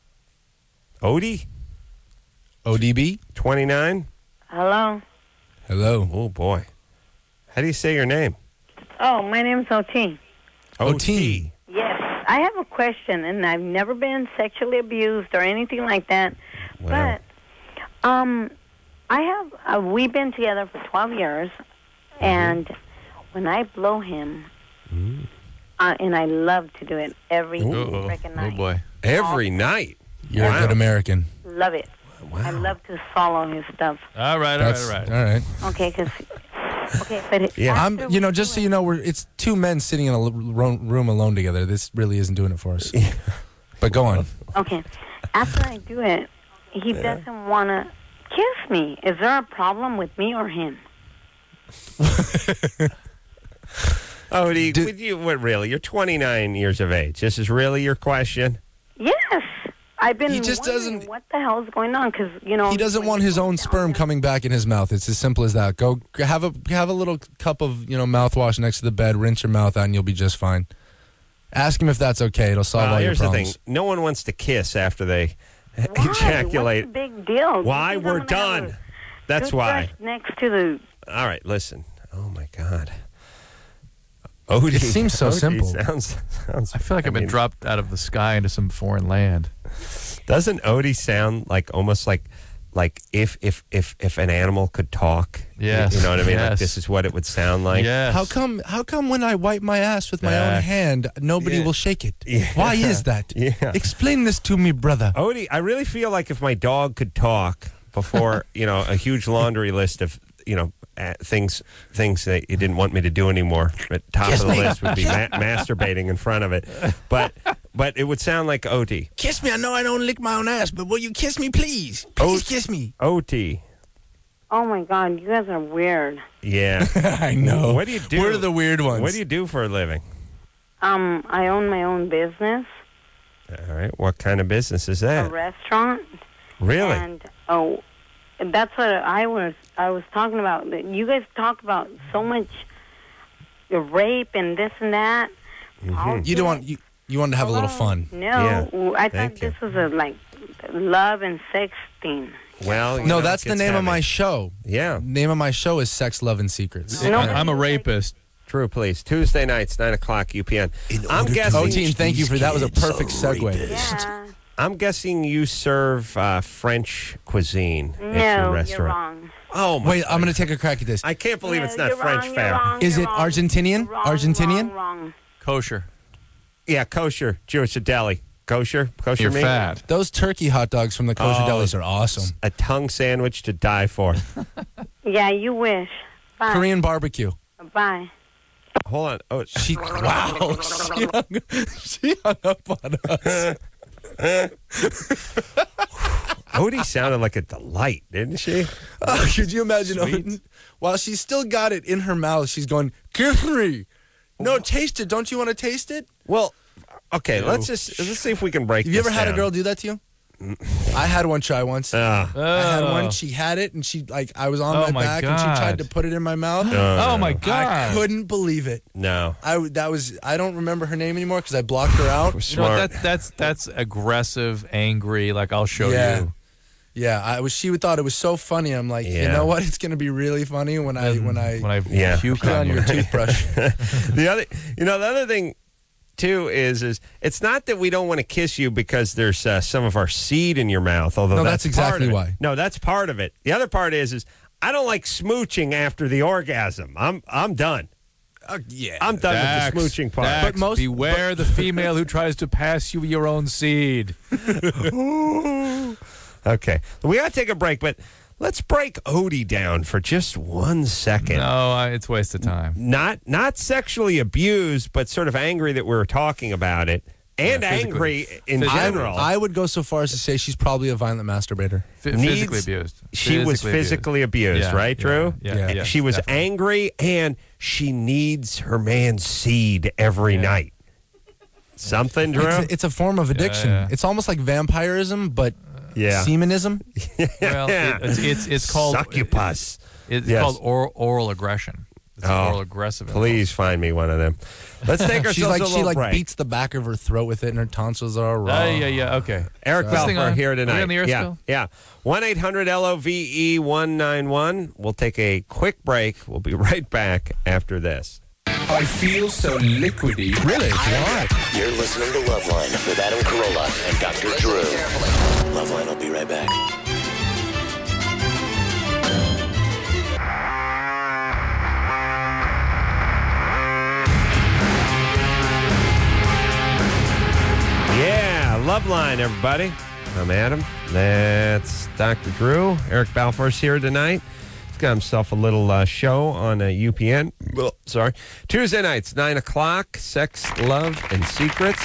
ODB? 29? Hello. Hello. Oh, boy. How do you say your name? Oh, my name's OT. OT. Yes. I have a question, and I've never been sexually abused or anything like that. Wow. But we've been together for 12 years, and when I blow him, and I love to do it every freaking night. Oh, boy. Every night. You're a good American. Love it. I love to swallow his stuff. All right. All right. Okay, but Yeah. I'm, just so you know, it's two men sitting in a room alone together. This really isn't doing it for us. But go on. Okay, after I do it, he doesn't want to kiss me. Is there a problem with me or him? Odie, with you, really? You're 29 years of age. This is really your question? Yes. I've been He just wondering doesn't- what the hell is going on because He doesn't want his own sperm coming back in his mouth. It's as simple as that. Go have a little cup of mouthwash next to the bed. Rinse your mouth out, and you'll be just fine. Ask him if that's okay. It'll solve all your here's the problems. thing. No one wants to kiss after they Why? ejaculate. What's the big deal? Why? You think We're I'm gonna have done. a That's why. toothbrush next to the. All right, listen. Oh my God. Odie, It seems so Odie simple. Sounds. I feel like I've been dropped out of the sky into some foreign land. Doesn't Odie sound like almost like if an animal could talk? Yes. You know what I mean? Like Yes. this is what it would sound like. Yes. How come when I wipe my ass with my own Zach. hand, nobody Yeah. will shake it? Yeah. Why is that? Yeah. Explain this to me, brother. Odie, I really feel like if my dog could talk before, a huge laundry list of, things that you didn't want me to do anymore. At top of the list would be masturbating in front of it. But it would sound like Odie. Kiss me. I know I don't lick my own ass, but will you kiss me, please? Please kiss me. Odie. Oh my God, you guys are weird. Yeah. I know. What do you do? We're the weird ones. What do you do for a living? I own my own business, All right. What kind of business is a that? restaurant. Really? And that's what I was talking about. You guys talk about so much rape and this and that. You don't want you wanted to have a little fun. No, Yeah. I Thank thought this was a love and sex thing. Well, No, that's the name of my show. Yeah. Name of my show is Sex, Love, and Secrets. No, I'm a rapist. True, please. Tuesday nights, 9 o'clock UPN. I'm guessing. Oh, team, thank you for that. Was a perfect segue. Yeah. I'm guessing you serve French cuisine at your No, restaurant. you're wrong. Oh my! Wait, I'm going to take a crack at this. I can't believe No, it's not you're French wrong, fare. You're wrong, Is you're it wrong. Argentinian? Wrong, Argentinian? Wrong. Kosher. Yeah, kosher, Jewish, a deli, kosher You're meat. fat. Those turkey hot dogs from the kosher Oh. delis are awesome. A tongue sandwich to die for. Yeah, you wish. Bye. Korean barbecue. Bye. Hold on. Oh, Wow. She hung up on us. Odie sounded like a delight, didn't she? Oh, could you imagine Sweet. Odin? While she's still got it in her mouth, she's going, kiss me. No, taste it. Don't you want to taste it? Well, okay. Let's see if we can break. Have you this ever had a down. girl do that to you? I had one try once. I had one. She had it, and she I was on Oh, my my back, and she God. tried to put it in my mouth. Oh my I God. couldn't believe it. No. I don't remember her name anymore because I blocked her out. You know, Smart. that's aggressive, angry. Like I'll show Yeah. you. Yeah, she thought it was so funny. I'm like, you Yeah. know what? It's going to be really funny when I When I Yeah. puke put on on you. your toothbrush. The other thing too is it's not that we don't want to kiss you because there's some of our seed in your mouth. Although No, that's that's part exactly of it. why. No, that's part of it. The other part is I don't like smooching after the orgasm. I'm done. Yeah. I'm done Dax, with the smooching part. Dax, beware the female who tries to pass you your own seed. Okay, we got to take a break, but let's break Odie down for just 1 second. No, it's a waste of time. Not sexually abused, but sort of angry that we're talking about it, and Yeah, angry in physically. general. I would go so far as to say she's probably a violent masturbator. Physically abused. She was physically abused, Yeah, right, yeah, Drew? yeah, yeah, She was definitely. angry, and she needs her man's seed every night. Something, Drew? It's a form of addiction. yeah. It's almost like vampirism, but Yeah. semenism. Well, it's called succubus. It's Yes. called oral aggression. It's oral aggressive. Please find me one of them. Let's take ourselves She's like a she little like break. beats the back of her throat with it, and her tonsils are raw. Yeah. Okay. Eric This thing Balfour on? here Are we tonight. on the air yeah, still? yeah. 1-800-LOVE-191. We'll take a quick break. We'll be right back after this. I feel so liquidy. Really? Why? You're listening to Loveline with Adam Carolla and Dr. Drew. Loveline will be right back. Yeah, Loveline, everybody. I'm Adam. That's Dr. Drew. Eric Balfour's here tonight. He's got himself a little show on UPN. Sorry. Tuesday nights, 9 o'clock, Sex, Love, and Secrets.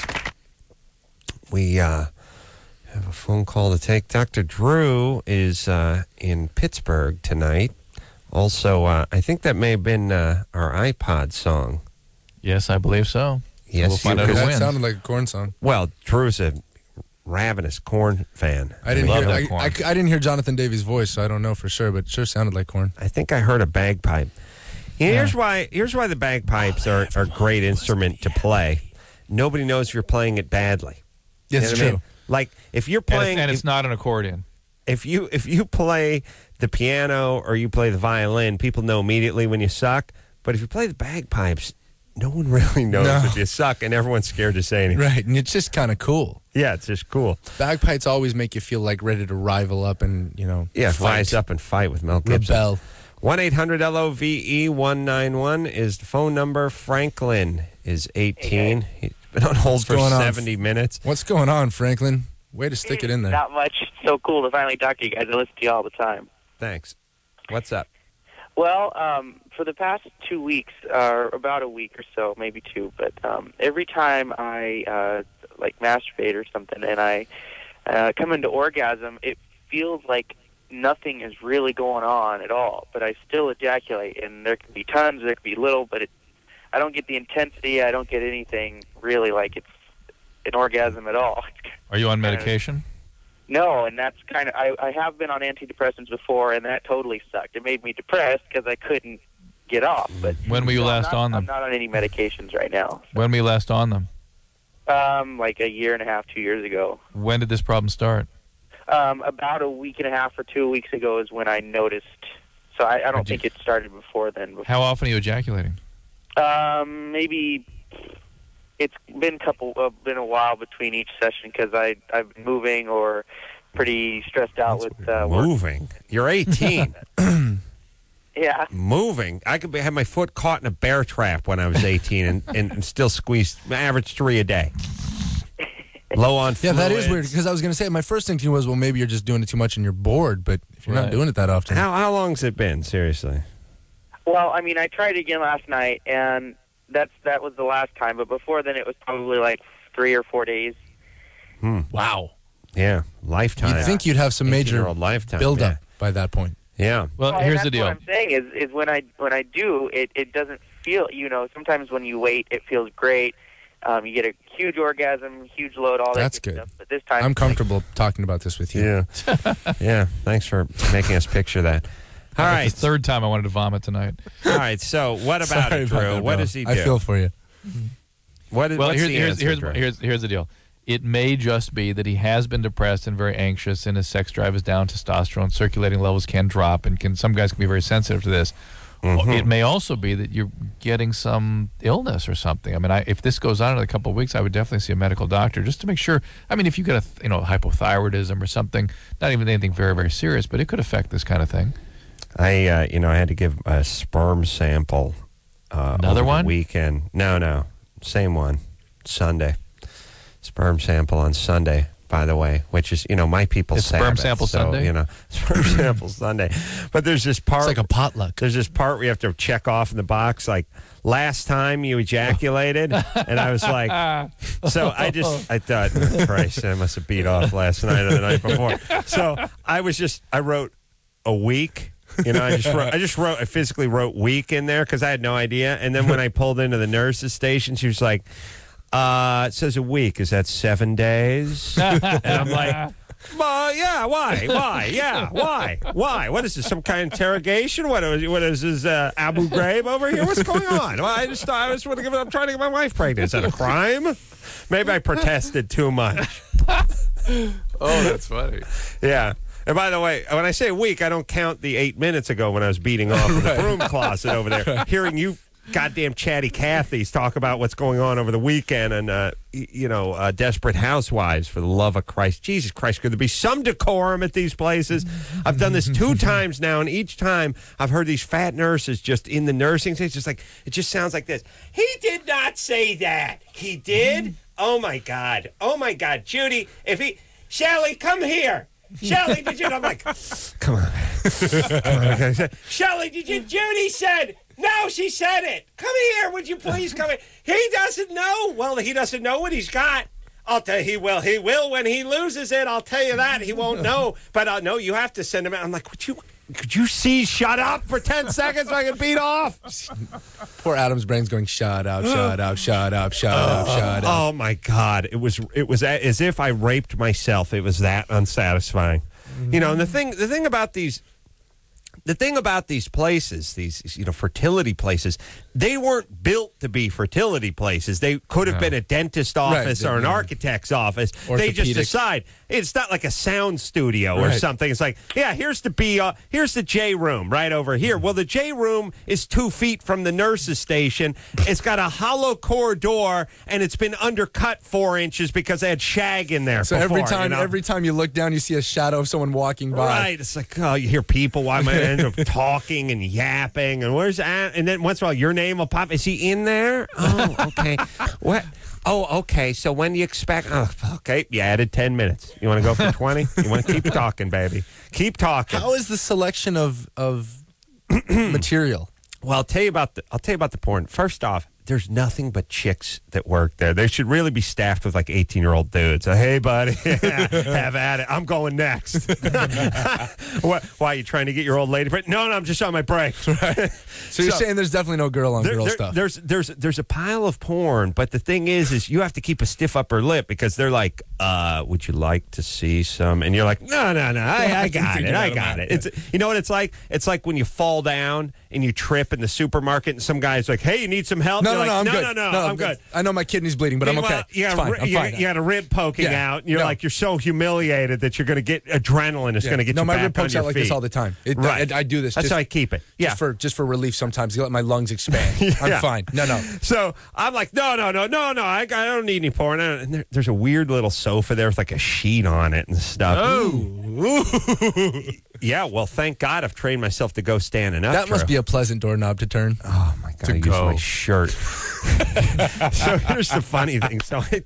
We have a phone call to take. Dr. Drew is in Pittsburgh tonight. Also, I think that may have been our iPod song. Yes, I believe so. Yes, we'll find out who That wins. sounded like a Korn song. Well, Drew's a ravenous Korn fan. I didn't love hear. that Korn. I didn't hear Jonathan Davies' voice, so I don't know for sure, but it sure sounded like Korn. I think I heard a bagpipe. Here's why the bagpipes are a great instrument to play. Nobody knows if you're playing it badly. Yes, You know it's what I true. mean? Like if you're playing, And it's not an accordion. if you play the piano or you play the violin, people know immediately when you suck. But if you play the bagpipes, no one really knows No. if you suck, and everyone's scared to say anything. Right, and it's just kind of cool. Yeah, it's just cool. Bagpipes always make you feel like ready to rival up and, Yeah, fight. rise up and fight with Mel Gibson. Rebel. 1-800-LOVE-191 is the phone number. Franklin is 18. He's been on hold for going on? 70 minutes. What's going on, Franklin? Way to stick it in there. Not much. It's so cool to finally talk to you guys. I listen to you all the time. Thanks. What's up? Well, for the past 2 weeks, or about a week or so, maybe two, but every time I masturbate or something and I come into orgasm, it feels like nothing is really going on at all, but I still ejaculate, and there can be tons, there can be little, but I don't get the intensity, I don't get anything really like it's an orgasm at all. Are you on medication? No, and that's kind of, I have been on antidepressants before, and that totally sucked. It made me depressed because I couldn't get off. But When were you last on them? I'm not on any medications right now. When were you last on them? Like a year and a half, 2 years ago. When did this problem start? About a week and a half or 2 weeks ago is when I noticed. So I don't think it started before then. How often are you ejaculating? Maybe it's been a while between each session because I've been moving or pretty stressed out with work. Moving. You're 18. Yeah. Moving. I could have my foot caught in a bear trap when I was 18 and still squeeze, average 3 a day. Low on Yeah, that is fluids. weird because I was going to say, my first thinking was, well, maybe you're just doing it too much and you're bored, but if you're not doing it that often. How long's it been, seriously? Well, I mean, I tried again last night, and that was the last time. But before then, it was probably like 3 or 4 days. Wow. Yeah, lifetime. You'd think you'd have some major 18-year-old lifetime, build-up yeah. by that point. Yeah. Well, and here's the that's deal. What I'm saying is when I do, it doesn't feel. Sometimes when you wait, it feels great. You get a huge orgasm, huge load, all That's that good. stuff. But this time, I'm comfortable talking about this with you. Yeah. Yeah. Thanks for making us picture that. All That's right. the third time I wanted to vomit tonight. All right. So, what about Sorry it, about Drew? that, What bro. does he do? I feel for you. What's the answer, Drew? Here's the deal. It may just be that he has been depressed and very anxious, and his sex drive is down. Testosterone circulating levels can drop, and some guys can be very sensitive to this. Mm-hmm. It may also be that you're getting some illness or something. I mean, if this goes on in a couple of weeks, I would definitely see a medical doctor just to make sure. I mean, if you get hypothyroidism or something, not even anything very, very serious, but it could affect this kind of thing. I had to give a sperm sample. Another over one? the weekend. No, same one. Sunday. Sperm sample on Sunday, by the way, which is, my people's It's sperm Sabbath, sample so, Sunday? Sperm sample Sunday. But there's this part. It's like a potluck. There's this part where you have to check off in the box, like, last time you ejaculated. And I was like, so I thought, Christ, I must have beat off last night or the night before. So I wrote a week. I physically wrote week in there because I had no idea. And then when I pulled into the nurse's station, she was like, it says a week. Is that 7 days? And I'm like, well, yeah, why? Yeah, why? What is this, some kind of interrogation? What is this, Abu Ghraib over here? What's going on? Well, I'm trying to get my wife pregnant. Is that a crime? Maybe I protested too much. Oh, that's funny. Yeah. And by the way, when I say a week, I don't count the 8 minutes ago when I was beating off in the broom closet over there, hearing you goddamn chatty Cathys talk about what's going on over the weekend and, Desperate Housewives, for the love of Christ. Jesus Christ, could there be some decorum at these places? I've done this 2 times now, and each time I've heard these fat nurses just in the nursing station, it just sounds like this. He did not say that. He did? Oh, my God. Judy, if Shelly, come here. Shelly, did you? I'm like, come on. Shelly, did you? Judy said, no, she said it. Come here, would you please come here? He doesn't know. Well, he doesn't know what he's got. I'll tell you, he will. He will when he loses it. I'll tell you that. He won't know. But no, you have to send him out. I'm like, could you see? Shut up for 10 seconds so I can beat off. Poor Adam's brain's going, shut up, shut up, shut up, shut up, shut up. Oh my God! It was as if I raped myself. It was that unsatisfying. You know, and the thing about these places, these fertility places, they weren't built to be fertility places. They could have been a dentist office or an architect's office. They just decide it's not like a sound studio or something. It's like, yeah, here's the J room right over here. Well, the J room is 2 feet from the nurse's station. It's got a hollow core door, and it's been undercut 4 inches because they had shag in there. So before, every time you look down, you see a shadow of someone walking by. Right. It's like, oh, you hear people. Why am I end up talking and yapping? And where's that? And then once in a while, your name will pop. Is he in there? Oh, okay. What? Oh, okay. So when do you expect? Oh, okay. You added 10 minutes. You want to go for 20? You want to keep talking, baby? Keep talking. How is the selection of material? Well, I'll tell you about the porn. First off, there's nothing but chicks that work there. They should really be staffed with like 18-year-old dudes. Hey, buddy, have at it. I'm going next. Why are you trying to get your old lady? No, I'm just on my break. Right. So you're saying there's definitely no girl on girl stuff. There's a pile of porn, but the thing is you have to keep a stiff upper lip because they're like, would you like to see some? And you're like, no, I got it. It's, you know what it's like? It's like when you fall down and you trip in the supermarket and some guy's like, hey, you need some help? No, I'm good. I know my kidney's bleeding, but I'm okay. You fine. got a rib poking out. And you're like, you're so humiliated that you're going to get adrenaline. It's going to get you back on your feet. No, my rib pokes out like this all the time. I do this. That's how I keep it. Yeah. Just for relief sometimes. You let my lungs expand. I'm fine. No. So I'm like, no. I don't need any porn. And there's a weird little sofa there with like a sheet on it and stuff. Oh. Yeah, well, thank God I've trained myself to go standing up. That must be a pleasant doorknob to turn. Oh, my God. I use my shirt. So here's the funny thing. So I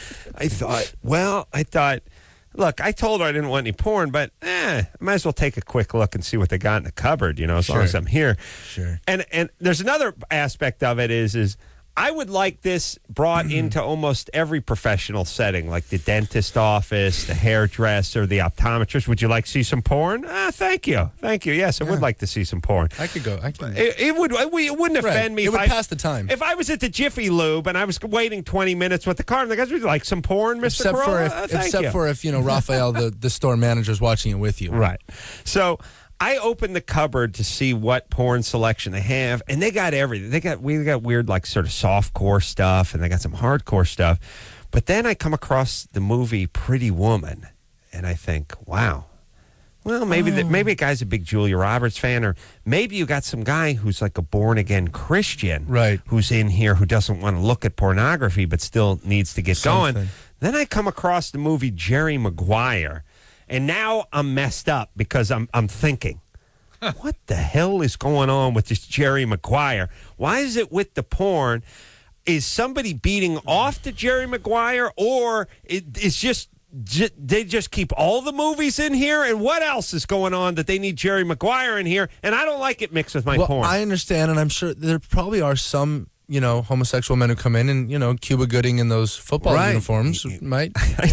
thought, look, I told her I didn't want any porn, but I might as well take a quick look and see what they got in the cupboard, as long as I'm here. Sure. And there's another aspect of it is I would like this brought into almost every professional setting, like the dentist office, the hairdresser, the optometrist. Would you like to see some porn? Thank you. Yes, I would like to see some porn. I could go. It wouldn't offend me. It would pass the time. If I was at the Jiffy Lube and I was waiting 20 minutes with the car, and the guys would like some porn, Mr. Corolla? Except for if Raphael, the store manager, is watching it with you. Right. So I opened the cupboard to see what porn selection they have, and they got everything. We got weird, like, sort of softcore stuff, and they got some hardcore stuff. But then I come across the movie Pretty Woman, and I think, wow. Well, maybe a guy's a big Julia Roberts fan, or maybe you got some guy who's like a born-again Christian, right, who's in here who doesn't want to look at pornography but still needs to get going. Then I come across the movie Jerry Maguire. And now I'm messed up because I'm thinking, what the hell is going on with this Jerry Maguire? Why is it with the porn? Is somebody beating off to Jerry Maguire, or it's just they just keep all the movies in here? And what else is going on that they need Jerry Maguire in here? And I don't like it mixed with my porn. I understand, and I'm sure there probably are some homosexual men who come in and, Cuba Gooding in those football uniforms might.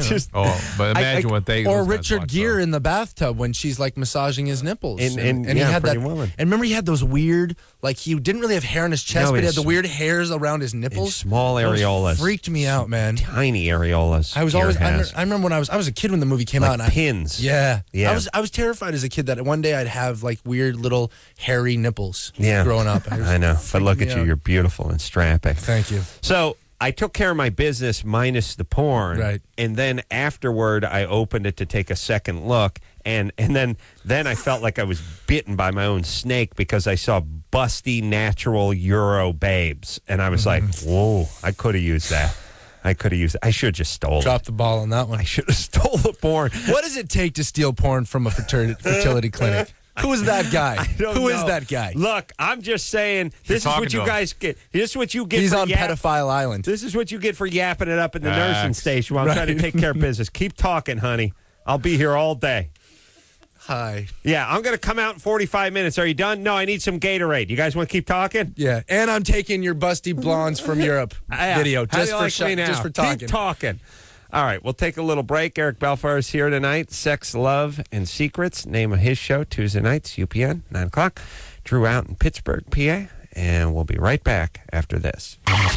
But imagine what they... Or Richard Gere in the bathtub when she's, like, massaging his nipples. And he had that... Woman. And remember he had those weird, like, he didn't really have hair on his chest, but he had the weird hairs around his nipples. Small areolas. Freaked me out, man. Tiny areolas. I remember when I was a kid when the movie came out. And pins. Yeah. I was terrified as a kid that one day I'd have, like, weird little hairy nipples growing up. I know. But look at you. You're beautiful and strapping. Thank you. So I took care of my business minus the porn. Right. And then afterward, I opened it to take a second look. And then I felt like I was bitten by my own snake because I saw busty natural Euro babes. And I was like, whoa, I could have used that. I should have just stole it. Dropped the ball on that one. I should have stole the porn. What does it take to steal porn from a fertility clinic? Who is that guy? Who is that guy? Look, I'm just saying, this is what you guys get. This is what you get. He's on Pedophile Island. This is what you get for yapping it up in the nursing station while I'm trying to take care of business. Keep talking, honey. I'll be here all day. Hi. Yeah, I'm going to come out in 45 minutes. Are you done? No, I need some Gatorade. You guys want to keep talking? Yeah, and I'm taking your busty blondes from Europe video How do you like me now? just for talking. Keep talking. All right, we'll take a little break. Eric Belfar is here tonight. Sex, Love, and Secrets. Name of his show, Tuesday nights, UPN, 9 o'clock. Drew out in Pittsburgh, PA. And we'll be right back after this.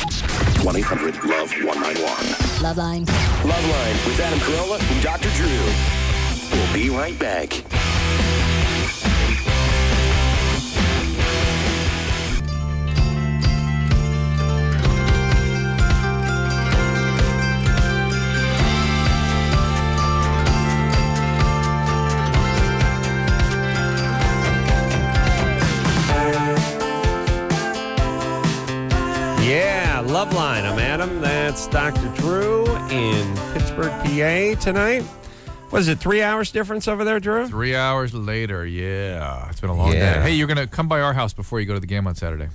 1-800-LOVE-191. Loveline. Loveline with Adam Carolla and Dr. Drew. We'll be right back. Yeah, Loveline. I'm Adam. That's Dr. Drew in Pittsburgh, PA tonight. What is it, 3 hours difference over there, Drew? 3 hours later, yeah. It's been a long day. Yeah. Hey, you're going to come by our house before you go to the game on Saturday.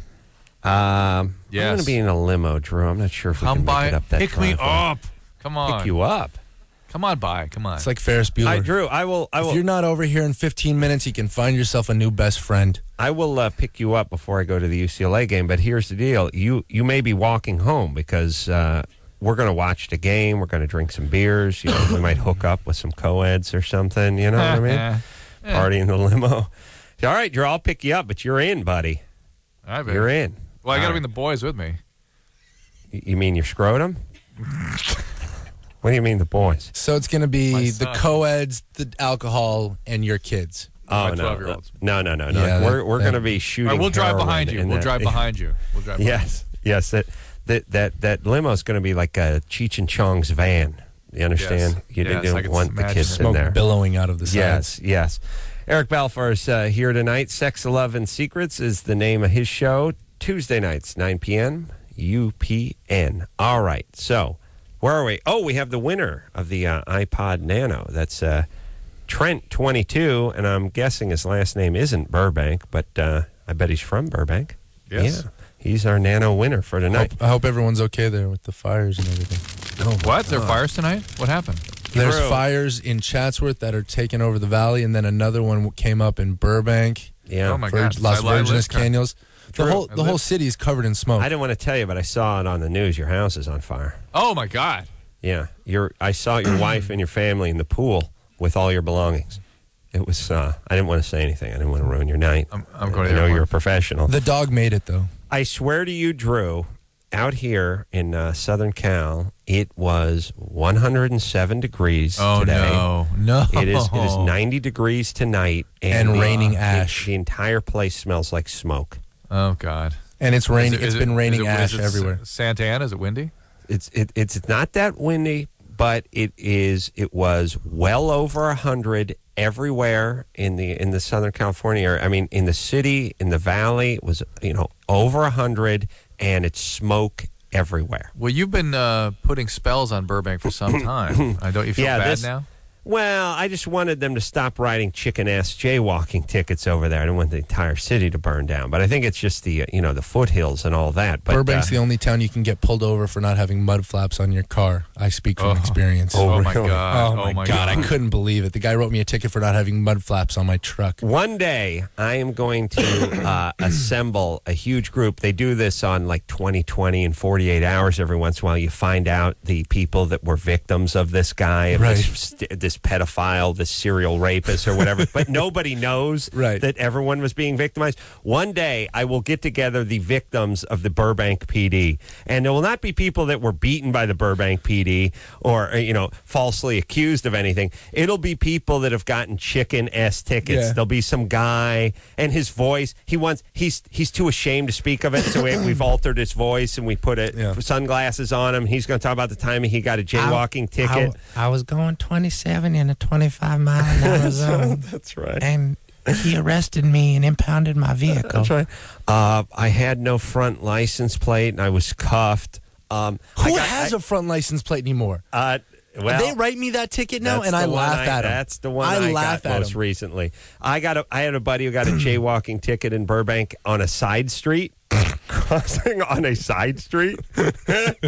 I'm Yes. going to be in a limo, Drew. I'm not sure if we Come can by, make it up that pick me driveway. up. Come on. Pick you up. Come on by. Come on. It's like Ferris Bueller. Drew, I will. If you're not over here in 15 minutes, you can find yourself a new best friend. I will pick you up before I go to the UCLA game. But here's the deal: you may be walking home because we're going to watch the game. We're going to drink some beers. You know, we might hook up with some co-eds or something. You know what I mean? Party in the limo. All right, Drew, I'll pick you up, but you're in, buddy. All right, baby. You're in. Well, I got to All bring the boys with me. You mean your scrotum? What do you mean the boys? So it's going to be the co-eds, the alcohol, and your kids. Oh, My no. 12-year-olds. No. Yeah, we're going to be shooting. All right, we'll drive heroin behind you. in We'll that- drive behind you. We'll drive behind Yes. That limo is going to be like a Cheech and Chong's van. You understand? Yes. You Yes, I didn't can want the imagine kids it. in Smoke there. billowing out of the sides. Yes. Eric Balfour is here tonight. Sex, Love, and Secrets is the name of his show. Tuesday nights, 9 p.m., UPN. All right. So, where are we? Oh, we have the winner of the iPod Nano. That's Trent, 22, and I'm guessing his last name isn't Burbank, but I bet he's from Burbank. Yes. Yeah. He's our Nano winner for tonight. I hope everyone's okay there with the fires and everything. What? There are fires tonight? What happened? There's Drew. fires in Chatsworth that are taking over the valley, and then another one came up in Burbank, Yeah. Oh, my God. Las I live Virgenes kind Canyons. The Drew, whole city is covered in smoke. I didn't want to tell you, but I saw it on the news. Your house is on fire. Oh, my God. Yeah, I saw your wife and your family in the pool with all your belongings. It was. I didn't want to say anything. I didn't want to ruin your night. I'm going to I know airport. you're a professional. The dog made it, though. I swear to you, Drew, out here in Southern Cal, it was 107 degrees Oh, today. no. It is 90 degrees tonight, And the- raining the- ash. The entire place smells like smoke. Oh, God. And it's raining. Is It's it- been raining is it- ash is it everywhere. Santa Ana, is it windy? It's not that windy, but it is. It was well over 100 everywhere in the Southern California area. I mean, in the city, in the valley, it was over 100, and it's smoke everywhere. Well, you've been putting spells on Burbank for some time. Don't you feel bad now? Well, I just wanted them to stop writing chicken-ass jaywalking tickets over there. I didn't want the entire city to burn down. But I think it's just the the foothills and all that. But Burbank's the only town you can get pulled over for not having mud flaps on your car. I speak from experience. Oh, my really? God. Oh my God! I couldn't believe it. The guy wrote me a ticket for not having mud flaps on my truck. One day, I am going to assemble a huge group. They do this on like 20/20 and 48 hours every once in a while. You find out the people that were victims of this guy, of this pedophile, this serial rapist or whatever. But nobody knows that everyone was being victimized. One day, I will get together the victims of the Burbank PD. And there will not be people that were beaten by the Burbank PD or, falsely accused of anything. It'll be people that have gotten chicken-ass tickets. Yeah. There'll be some guy, and his voice, he's too ashamed to speak of it, so we've altered his voice, and we put sunglasses on him. He's going to talk about the time he got a jaywalking ticket. I was going 27 in a 25-mile-an-hour zone. That's right. And he arrested me and impounded my vehicle. That's right. I had no front license plate, and I was cuffed. Who has a front license plate anymore? They write me that ticket now, and I laugh at them. That's the one I laugh got at most them. recently. I had a buddy who got a jaywalking ticket in Burbank on a side street, crossing on a side street.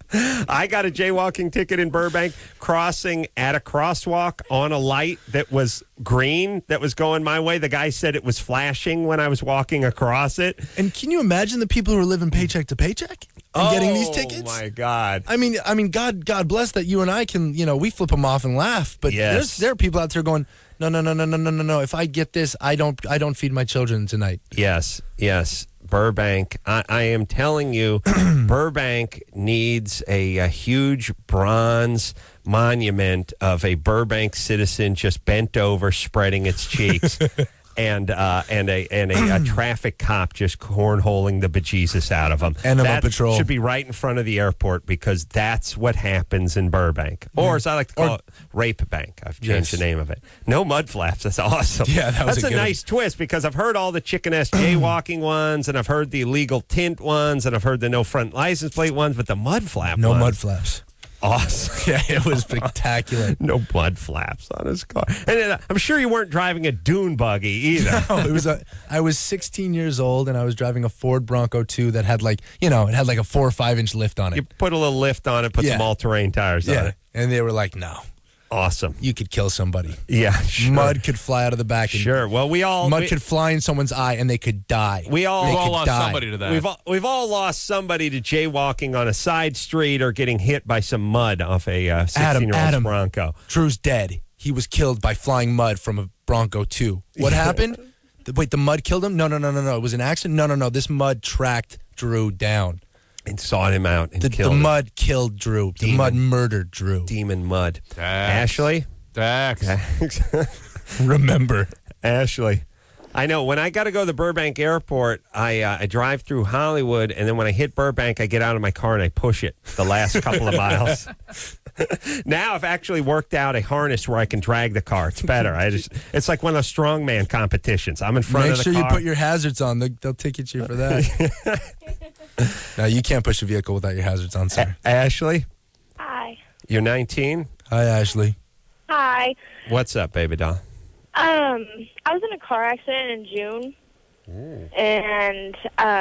I got a jaywalking ticket in Burbank, crossing at a crosswalk on a light that was green that was going my way. The guy said it was flashing when I was walking across it. And can you imagine the people who are living paycheck to paycheck and getting these tickets? Oh, my God. I mean, God bless that you and I can, we flip them off and laugh. But there are people out there going, no. If I get this, I don't feed my children tonight. Yes. Burbank. I am telling you, Burbank needs a huge bronze monument of a Burbank citizen just bent over, spreading its cheeks. And a traffic cop just cornholing the bejesus out of them. Animal that Patrol should be right in front of the airport because that's what happens in Burbank. Or as I like to call it, Rape Bank. I've changed the name of it. No mud flaps. That's awesome. Yeah, that's a nice twist because I've heard all the chicken-ass jaywalking ones, and I've heard the illegal tint ones, and I've heard the no front license plate ones, but the mud flap No ones, mud flaps. awesome. Yeah, it was spectacular. No mud flaps on his car. And I'm sure you weren't driving a dune buggy either. No, I was 16 years old and I was driving a Ford Bronco 2 that had it had like a 4 or 5 inch lift on it. You put a little lift on it, put some all-terrain tires on it. And they were like, no. Awesome. You could kill somebody. Yeah, sure. Mud could fly out of the back. And Sure. Well, mud could fly in someone's eye and they could die. We've all lost somebody to that. We've all lost somebody to jaywalking on a side street or getting hit by some mud off a 16-year-old Bronco. Drew's dead. He was killed by flying mud from a Bronco 2. What happened? Wait, the mud killed him? No. It was an accident? No. This mud tracked Drew down. And sought him out and killed the him. mud killed Drew. The mud murdered Drew. Demon mud. Dax. Ashley? Dax. Remember. Ashley. I know. When I got to go to the Burbank airport, I drive through Hollywood, and then when I hit Burbank, I get out of my car and I push it the last couple of miles. Now I've actually worked out a harness where I can drag the car. It's better. It's like one of those strongman competitions. I'm in front of the car. Make sure you put your hazards on. They'll ticket you for that. No, you can't push a vehicle without your hazards on, sir. Ashley? Hi. You're 19? Hi, Ashley. Hi. What's up, baby doll? I was in a car accident in June, and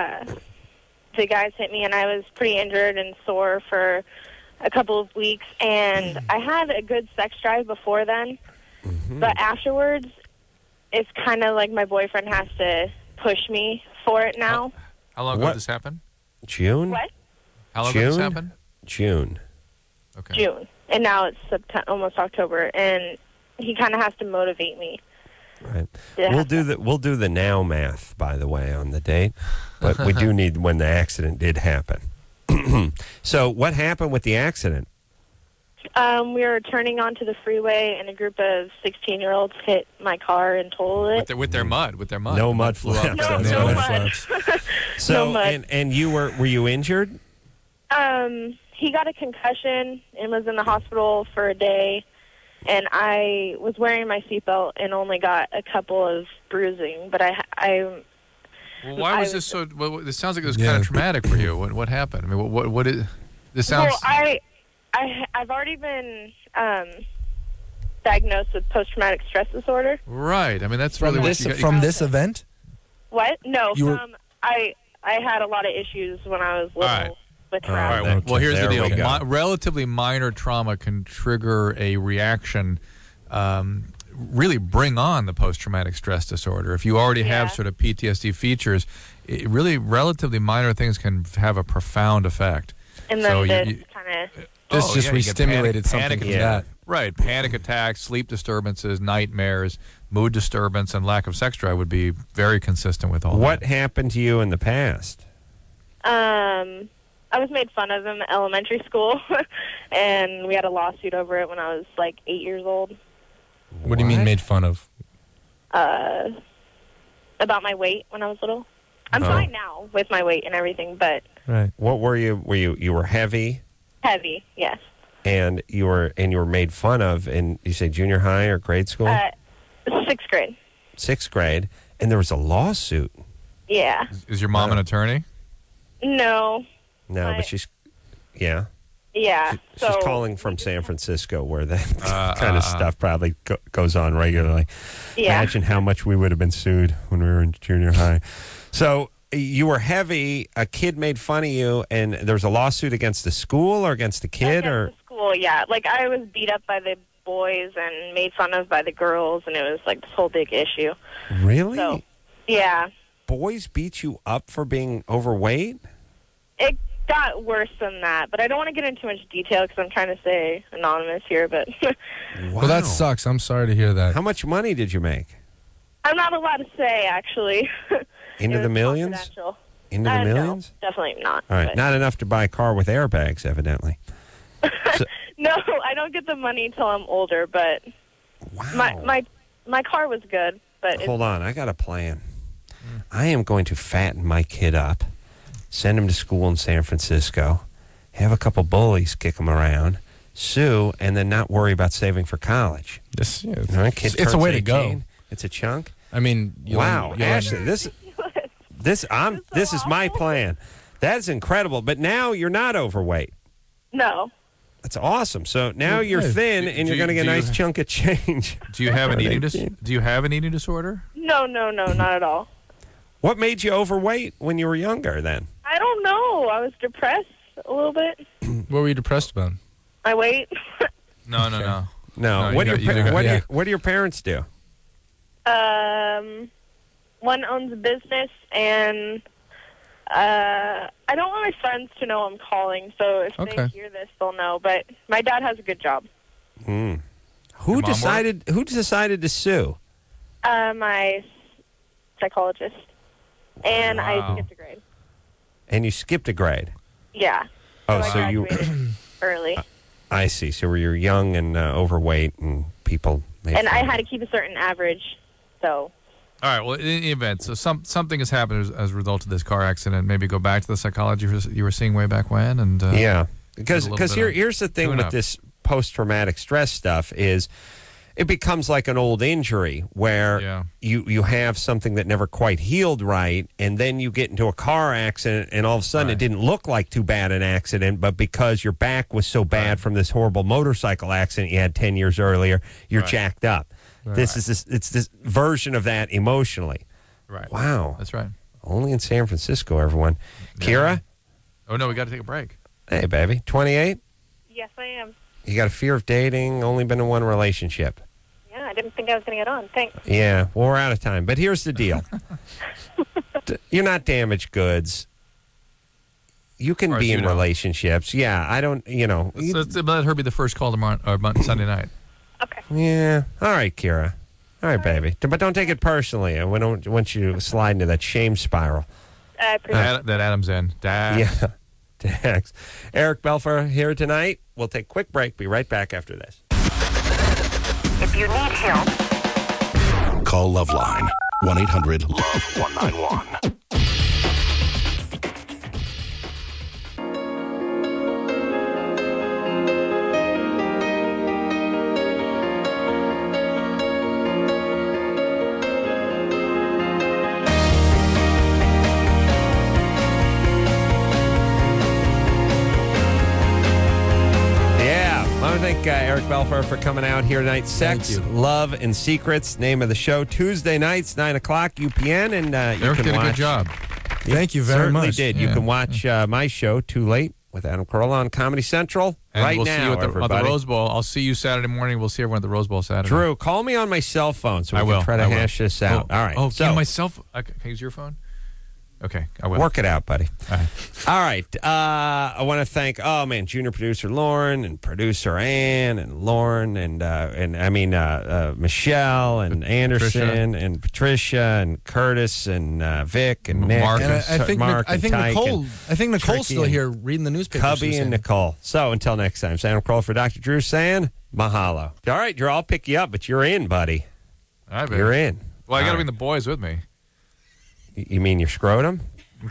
the guys hit me, and I was pretty injured and sore for a couple of weeks, and I had a good sex drive before then, but afterwards, it's kind of like my boyfriend has to push me for it now. How long ago did this happen? June? What? How long ago did this happen? June. Okay. June. And now it's almost October, and he kind of has to motivate me. Right. We'll do the now math, by the way, on the date, but we do need when the accident did happen. So what happened with the accident? We were turning onto the freeway, and a group of 16-year-olds hit my car and totaled it. With their mud. No mud flaps. No mud. So, No mud. and were you injured? He got a concussion and was in the hospital for a day, and I was wearing my seatbelt and only got a couple of bruising, but Well, why was this so? Well, this sounds like it was kind of traumatic for you. What happened? I mean, what is this? Sounds. Well, I've already been diagnosed with post-traumatic stress disorder. Right. I mean, that's from really this event. What? No. I had a lot of issues when I was little. With all right. Well, here's the deal. Relatively minor trauma can trigger a reaction. Really bring on the post-traumatic stress disorder. If you already have sort of PTSD features, really relatively minor things can have a profound effect. And then this kind of... This just re-stimulated something from that. Right. Panic attacks, sleep disturbances, nightmares, mood disturbance, and lack of sex drive would be very consistent with all that. What happened to you in the past? I was made fun of in elementary school, and we had a lawsuit over it when I was like 8 years old. What do you mean made fun of? About my weight when I was little. I'm fine now with my weight and everything, but... Right. What were you? You were heavy? Heavy, yes. And you were made fun of in, you say junior high or grade school? 6th grade. 6th grade. And there was a lawsuit. Yeah. Is your mom an attorney? No. No, but she's... Yeah. Yeah. She's calling from San Francisco where that kind of stuff probably goes on regularly. Yeah. Imagine how much we would have been sued when we were in junior high. So you were heavy. A kid made fun of you, and there's a lawsuit against the school or against the kid, or the school. Yeah, like I was beat up by the boys and made fun of by the girls, and it was like this whole big issue. Really? So, yeah. Boys beat you up for being overweight? It got worse than that, but I don't want to get into too much detail because I'm trying to stay anonymous here. But Well, that sucks. I'm sorry to hear that. How much money did you make? I'm not allowed to say, actually. Into It the was millions? confidential. Into the millions? No, definitely not. All right, but- not enough to buy a car with airbags, evidently. No, I don't get the money until I'm older, but my car was good. But Hold on, I got a plan. I am going to fatten my kid up, send him to school in San Francisco, have a couple bullies kick him around, sue, and then not worry about saving for college. This, yeah, You know, kid it's a turns way to 18, go. It's a chunk. I mean, Wow, Ashley, this is my plan. That's incredible. But now you're not overweight. no. That's awesome. So now you're thin, and you're going to get a nice chunk of change. Do you have an For eating 18. Do you have an eating disorder? No, not at all. What made you overweight when you were younger? Then I don't know. I was depressed a little bit. What were you depressed about? My weight. No. no. No, What you do got- what do your parents do? One owns a business, and I don't want my friends to know I'm calling, so if Okay. they hear this, they'll know. But my dad has a good job. Who mom decided to sue? My psychologist. And Wow. I skipped a grade. And you skipped a grade. Yeah. Oh, I so you graduated early. I see. So you're young and overweight, and people made And fun I of had to keep a certain average, so... All right. Well, in any event, so something has happened as a result of this car accident. Maybe go back to the psychology you were seeing way back when, and yeah, there's a little because bit of here's the thing with tune-up. this post-traumatic stress stuff is it becomes like an old injury where you have something that never quite healed right, and then you get into a car accident, and all of a sudden it didn't look like too bad an accident, but because your back was so bad from this horrible motorcycle accident you had 10 years earlier, you're jacked up. It's this version of that emotionally. Right. Wow. That's right. Only in San Francisco, everyone. Kira? Oh no, we got to take a break. Hey, baby. 28? Yes, I am. You got a fear of dating, only been in one relationship. Yeah, I didn't think I was going to get on. Thanks. Yeah, well, we're out of time. But here's the deal. You're not damaged goods. You can Or be you in know. relationships. Yeah, I don't, Let's let her be the first call tomorrow or Sunday night. Yeah. All right, Kira. All right, baby. But don't take it personally. I don't want you to slide into that shame spiral. I appreciate That Adam's in. Dax. Yeah. Dax. Eric Belfer here tonight. We'll take a quick break. Be right back after this. If you need help, Call Loveline 1-800-LOVE-191. Yeah. I want to thank Eric Belfer for coming out here tonight. Sex, Love, and Secrets, name of the show. Tuesday nights, 9 o'clock, UPN. And you Eric can did a watch. good job. Thank you very Certainly much. did. You Yeah. can watch my show, Too Late, with Adam Carolla on Comedy Central And right we'll now, see you at the everybody. Rose Bowl. I'll see you Saturday morning. We'll see everyone at the Rose Bowl Saturday. Drew, call me on my cell phone so we I will. can try to I will. hash this out. Oh, All right. Oh, so give me my cell phone. Can I use your phone? Okay, I will. work it out, buddy. All right. All right. I want to thank, junior producer Lauren and producer Ann and Lauren and Michelle and Anderson and Patricia and Curtis and Vic and Nick. Mark. And And I think Mark and Tyke Nicole. and I think Nicole's Tricky still and here reading the newspaper. she was Cubby and saying. Nicole. So until next time, Sam Kroll for Dr. Drew saying mahalo. All right, Drew, I'll pick you up, but you're in, buddy. All right, baby. You're in. Well, I got to All bring the boys with me. You mean your scrotum?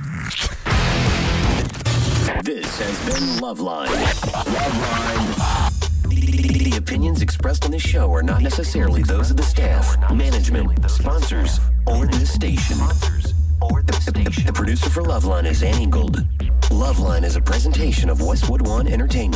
This has been Loveline. Loveline. The opinions expressed on this show are not necessarily those of the staff, management, sponsors, or the station. The producer for Loveline is Annie Golden. Loveline is a presentation of Westwood One Entertainment.